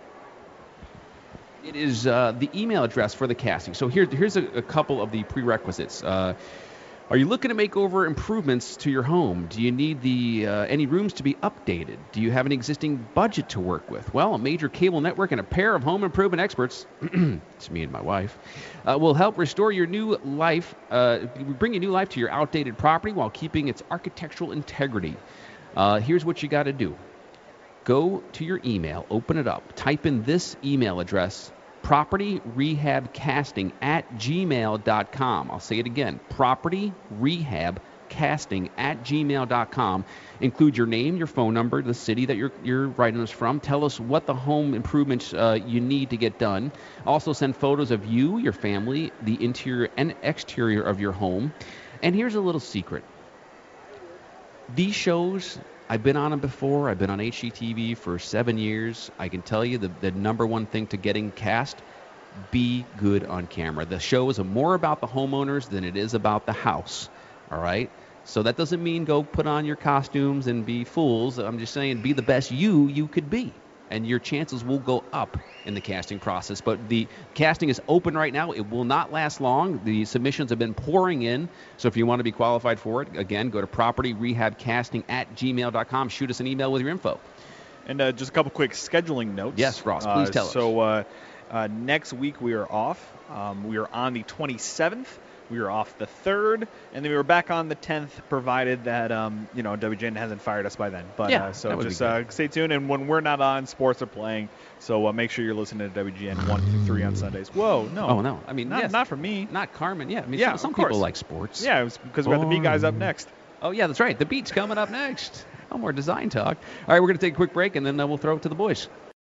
It is uh, the email address for the casting. So here, here's a, a couple of the prerequisites. Uh, are you looking to make over improvements to your home? Do you need the uh, any rooms to be updated? Do you have an existing budget to work with? Well, a major cable network and a pair of home improvement experts, it's me and my wife, uh, will help restore your new life, uh, bring a new life to your outdated property while keeping its architectural integrity. Uh, here's what you got to do. Go to your email, open it up, type in this email address, propertyrehabcasting at gmail dot com. I'll say it again, propertyrehabcasting at gmail dot com. Include your name, your phone number, the city that you're, you're writing us from. Tell us what the home improvements uh, you need to get done. Also send photos of you, your family, the interior and exterior of your home. And here's a little secret. These shows, I've been on them before. I've been on H G T V for seven years. I can tell you the, the number one thing to getting cast, be good on camera. The show is more about the homeowners than it is about the house, all right? So that doesn't mean go put on your costumes and be fools. I'm just saying be the best you you could be, and your chances will go up in the casting process. But the casting is open right now. It will not last long. The submissions have been pouring in. So if you want to be qualified for it, again, go to propertyrehabcasting at gmail dot com. Shoot us an email with your info. And uh, just a couple quick scheduling notes. Yes, Ross, please uh, tell us. So uh, uh, next week we are off. Um, we are on the twenty-seventh. We were off the third, and then we were back on the tenth, provided that um, you know W G N hasn't fired us by then. But Yeah, uh, so that would be just good. uh, stay tuned, and when we're not on, sports are playing. So uh, make sure you're listening to W G N one through three on Sundays. Whoa, no. Oh, no. I mean, not, yes. not for me. Not Carmen. Yeah, I mean, Yeah, some, some of course. people like sports. Yeah, it was because we got the B guys up next. Oh, yeah, that's right. The Beat's coming up next. No more design talk. All right, we're going to take a quick break, and then uh, we'll throw it to the boys.